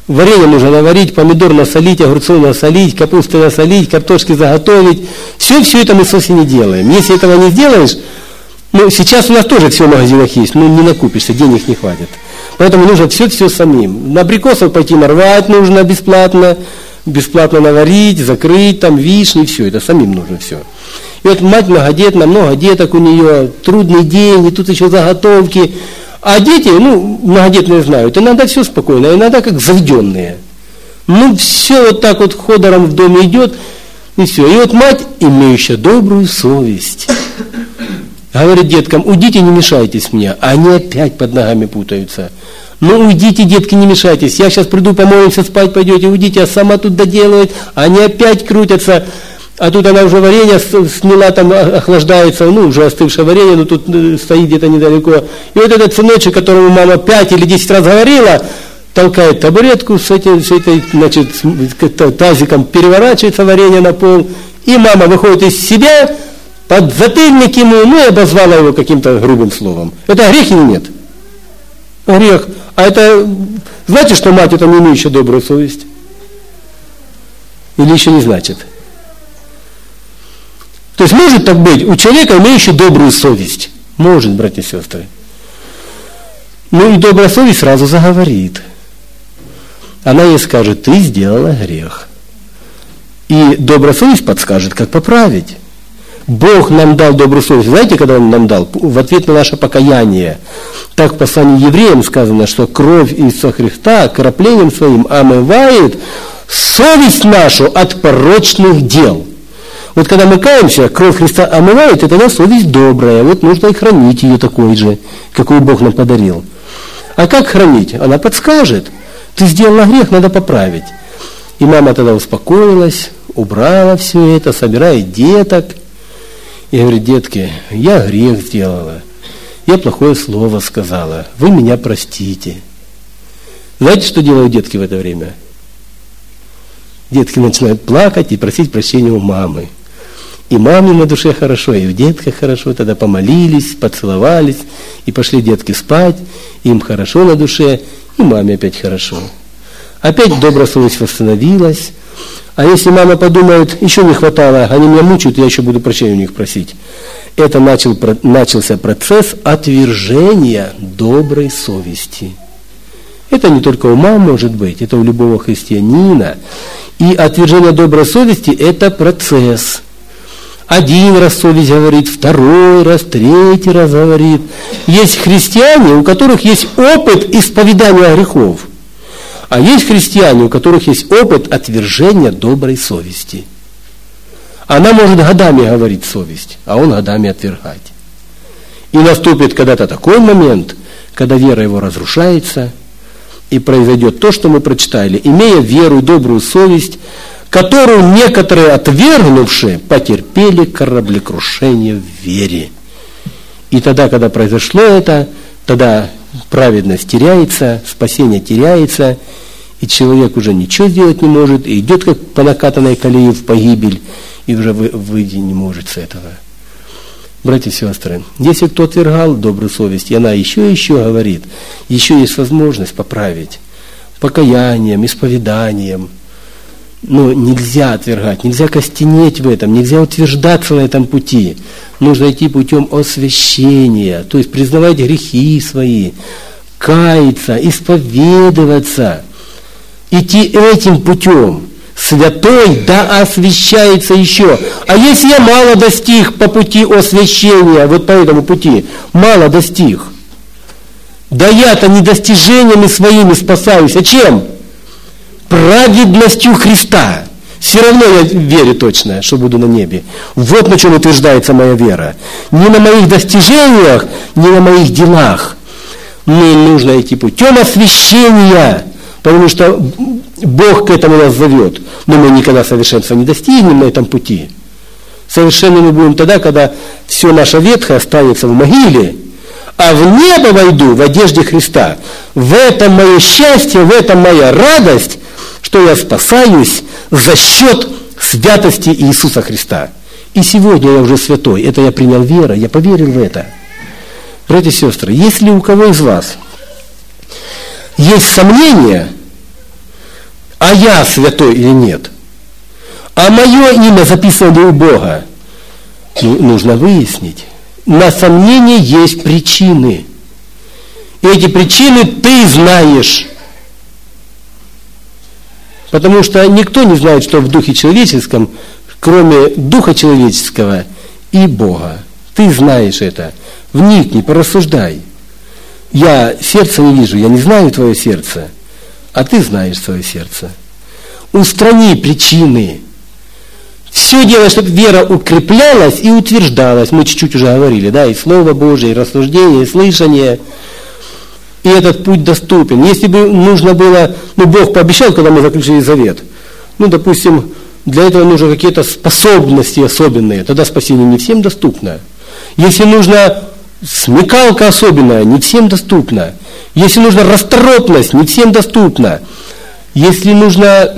[SPEAKER 1] Варенье нужно наварить, помидор насолить, огурцов насолить, капусты насолить, картошки заготовить. Все это мы совсем не делаем. Если этого не сделаешь, сейчас у нас тоже все в магазинах есть, но не накупишься, денег не хватит. Поэтому нужно все самим. На абрикосов пойти нарвать нужно бесплатно наварить, закрыть, там вишни, все это самим нужно все. И вот мать многодетная, много деток у нее, трудный день, и тут еще заготовки. А дети, многодетные знают, иногда все спокойно, иногда как заведенные. Все вот так вот ходором в доме идет, и все. И вот мать, имеющая добрую совесть, говорит деткам: уйдите, не мешайтесь мне. А они опять под ногами путаются. Уйдите, детки, не мешайтесь. Я сейчас приду, помоемся, спать пойдете, уйдите, а сама тут доделывает. Они опять крутятся. А тут она уже варенье сняла, там охлаждается, уже остывшее варенье, но тут стоит где-то недалеко. И вот этот сыночек, которому мама 5 или 10 раз говорила, толкает табуретку с этой, значит, тазиком, переворачивается варенье на пол, и мама выходит из себя, подзатыльник ему, и обозвала его каким-то грубым словом. Это грех или нет? Грех. А это, значит, что мать это не имеющая добрую совесть? Или еще не значит? То есть может так быть у человека, имеющего добрую совесть? Может, братья и сестры. И добрая совесть сразу заговорит. Она ей скажет: ты сделала грех. И добрая совесть подскажет, как поправить. Бог нам дал добрую совесть. Знаете, когда Он нам дал? В ответ на наше покаяние. Так в послании евреям сказано, что кровь Иисуса Христа краплением своим омывает совесть нашу от порочных дел. Вот когда мы каемся, кровь Христа омывает, и тогда совесть добрая. Вот нужно и хранить ее такой же, какую Бог нам подарил. А как хранить? Она подскажет. Ты сделала грех, надо поправить. И мама тогда успокоилась, убрала все это, собирает деток. И говорит: детки, я грех сделала. Я плохое слово сказала. Вы меня простите. Знаете, что делают детки в это время? Детки начинают плакать и просить прощения у мамы. И маме на душе хорошо, и в детках хорошо. Тогда помолились, поцеловались, и пошли детки спать. Им хорошо на душе, и маме опять хорошо. Опять добрая совесть восстановилась. А если мама подумает: еще не хватало, они меня мучают, я еще буду прощения у них просить. Это начался процесс отвержения доброй совести. Это не только у мам может быть, это у любого христианина. И отвержение доброй совести – это процесс. Один раз совесть говорит, второй раз, третий раз говорит. Есть христиане, у которых есть опыт исповедания грехов. А есть христиане, у которых есть опыт отвержения доброй совести. Она может годами говорить совесть, а он годами отвергать. И наступит когда-то такой момент, когда вера его разрушается, и произойдет то, что мы прочитали. Имея веру и добрую совесть, которую некоторые отвергнувшие потерпели кораблекрушение в вере. И тогда, когда произошло это, тогда праведность теряется, спасение теряется, и человек уже ничего сделать не может, и идет как по накатанной колее в погибель, и уже выйти не может с этого. Братья и сестры, если кто отвергал добрую совесть, и она еще говорит, еще есть возможность поправить покаянием, исповеданием. Но нельзя отвергать, нельзя костенеть в этом, нельзя утверждаться на этом пути. Нужно идти путем освящения, то есть признавать грехи свои, каяться, исповедоваться, идти этим путем. Святой да освящается еще. А если я мало достиг по пути освящения, вот по этому пути, мало достиг, да я-то не достижениями своими спасаюсь, а чем? Праведностью Христа. Все равно я верю точно, что буду на небе. Вот на чем утверждается моя вера. Не на моих достижениях, не на моих делах. Мне нужно идти путем освящения, потому что Бог к этому нас зовет. Но мы никогда совершенства не достигнем на этом пути. Совершенны мы будем тогда, когда все наше ветхое останется в могиле, а в небо войду в одежде Христа. В этом мое счастье, в этом моя радость, что я спасаюсь за счет святости Иисуса Христа. И сегодня я уже святой. Это я принял верой, я поверил в это. Братья и сестры, если у кого из вас есть сомнения, А я святой или нет? А мое имя записано ли у Бога? Нужно выяснить. На сомнение есть причины. И эти причины ты знаешь. Потому что никто не знает, что в духе человеческом, кроме духа человеческого и Бога. Ты знаешь это. Вникни, порассуждай. Я сердца не вижу, я не знаю твое сердце, а ты знаешь свое сердце. Устрани причины. Все делай, чтобы вера укреплялась и утверждалась. Мы чуть-чуть уже говорили, да, и Слово Божие, и рассуждение, и слышание. И этот путь доступен. Если бы нужно было, Бог пообещал, когда мы заключили завет, допустим, для этого нужны какие-то способности особенные, тогда спасение не всем доступно. Если нужна смекалка особенная, не всем доступна. Если нужна расторопность, не всем доступна. Если нужно,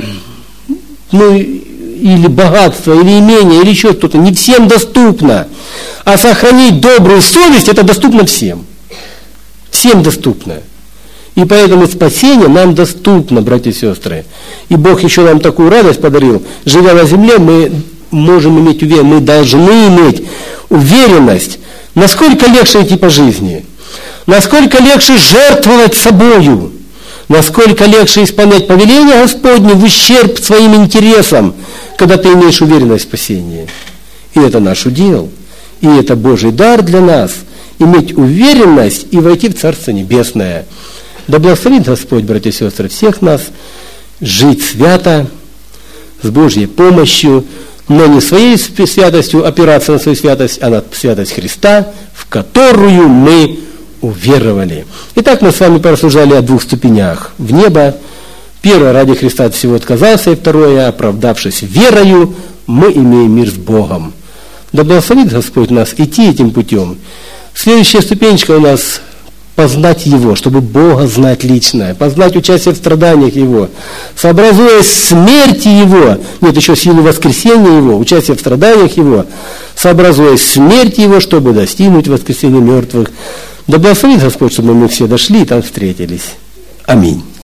[SPEAKER 1] или богатство, или имение, или еще что-то, не всем доступно. А сохранить добрую совесть, это доступно всем. Всем доступно. И поэтому спасение нам доступно, братья и сестры. И Бог еще нам такую радость подарил. Живя на земле, мы можем иметь уверенность, мы должны иметь уверенность, насколько легче идти по жизни, насколько легче жертвовать собою, насколько легче исполнять повеления Господни в ущерб своим интересам, когда ты имеешь уверенность в спасении. И это наш удел. И это Божий дар для нас, иметь уверенность и войти в Царство Небесное. Да благословит Господь, братья и сестры, всех нас жить свято, с Божьей помощью, но не своей святостью опираться на свою святость, а на святость Христа, в которую мы уверовали. Итак, мы с вами порассуждали о двух ступенях в небо. Первое, ради Христа от всего отказался, и второе, оправдавшись верою, мы имеем мир с Богом. Да благословит Господь нас идти этим путем. Следующая ступенечка у нас познать Его, чтобы Бога знать лично, познать участие в страданиях Его, сообразуясь смерти Его, нет, еще силу воскресения Его, участие в страданиях Его, сообразуясь смерти Его, чтобы достигнуть воскресения мертвых. Да благословит Господь, чтобы мы все дошли и там встретились. Аминь.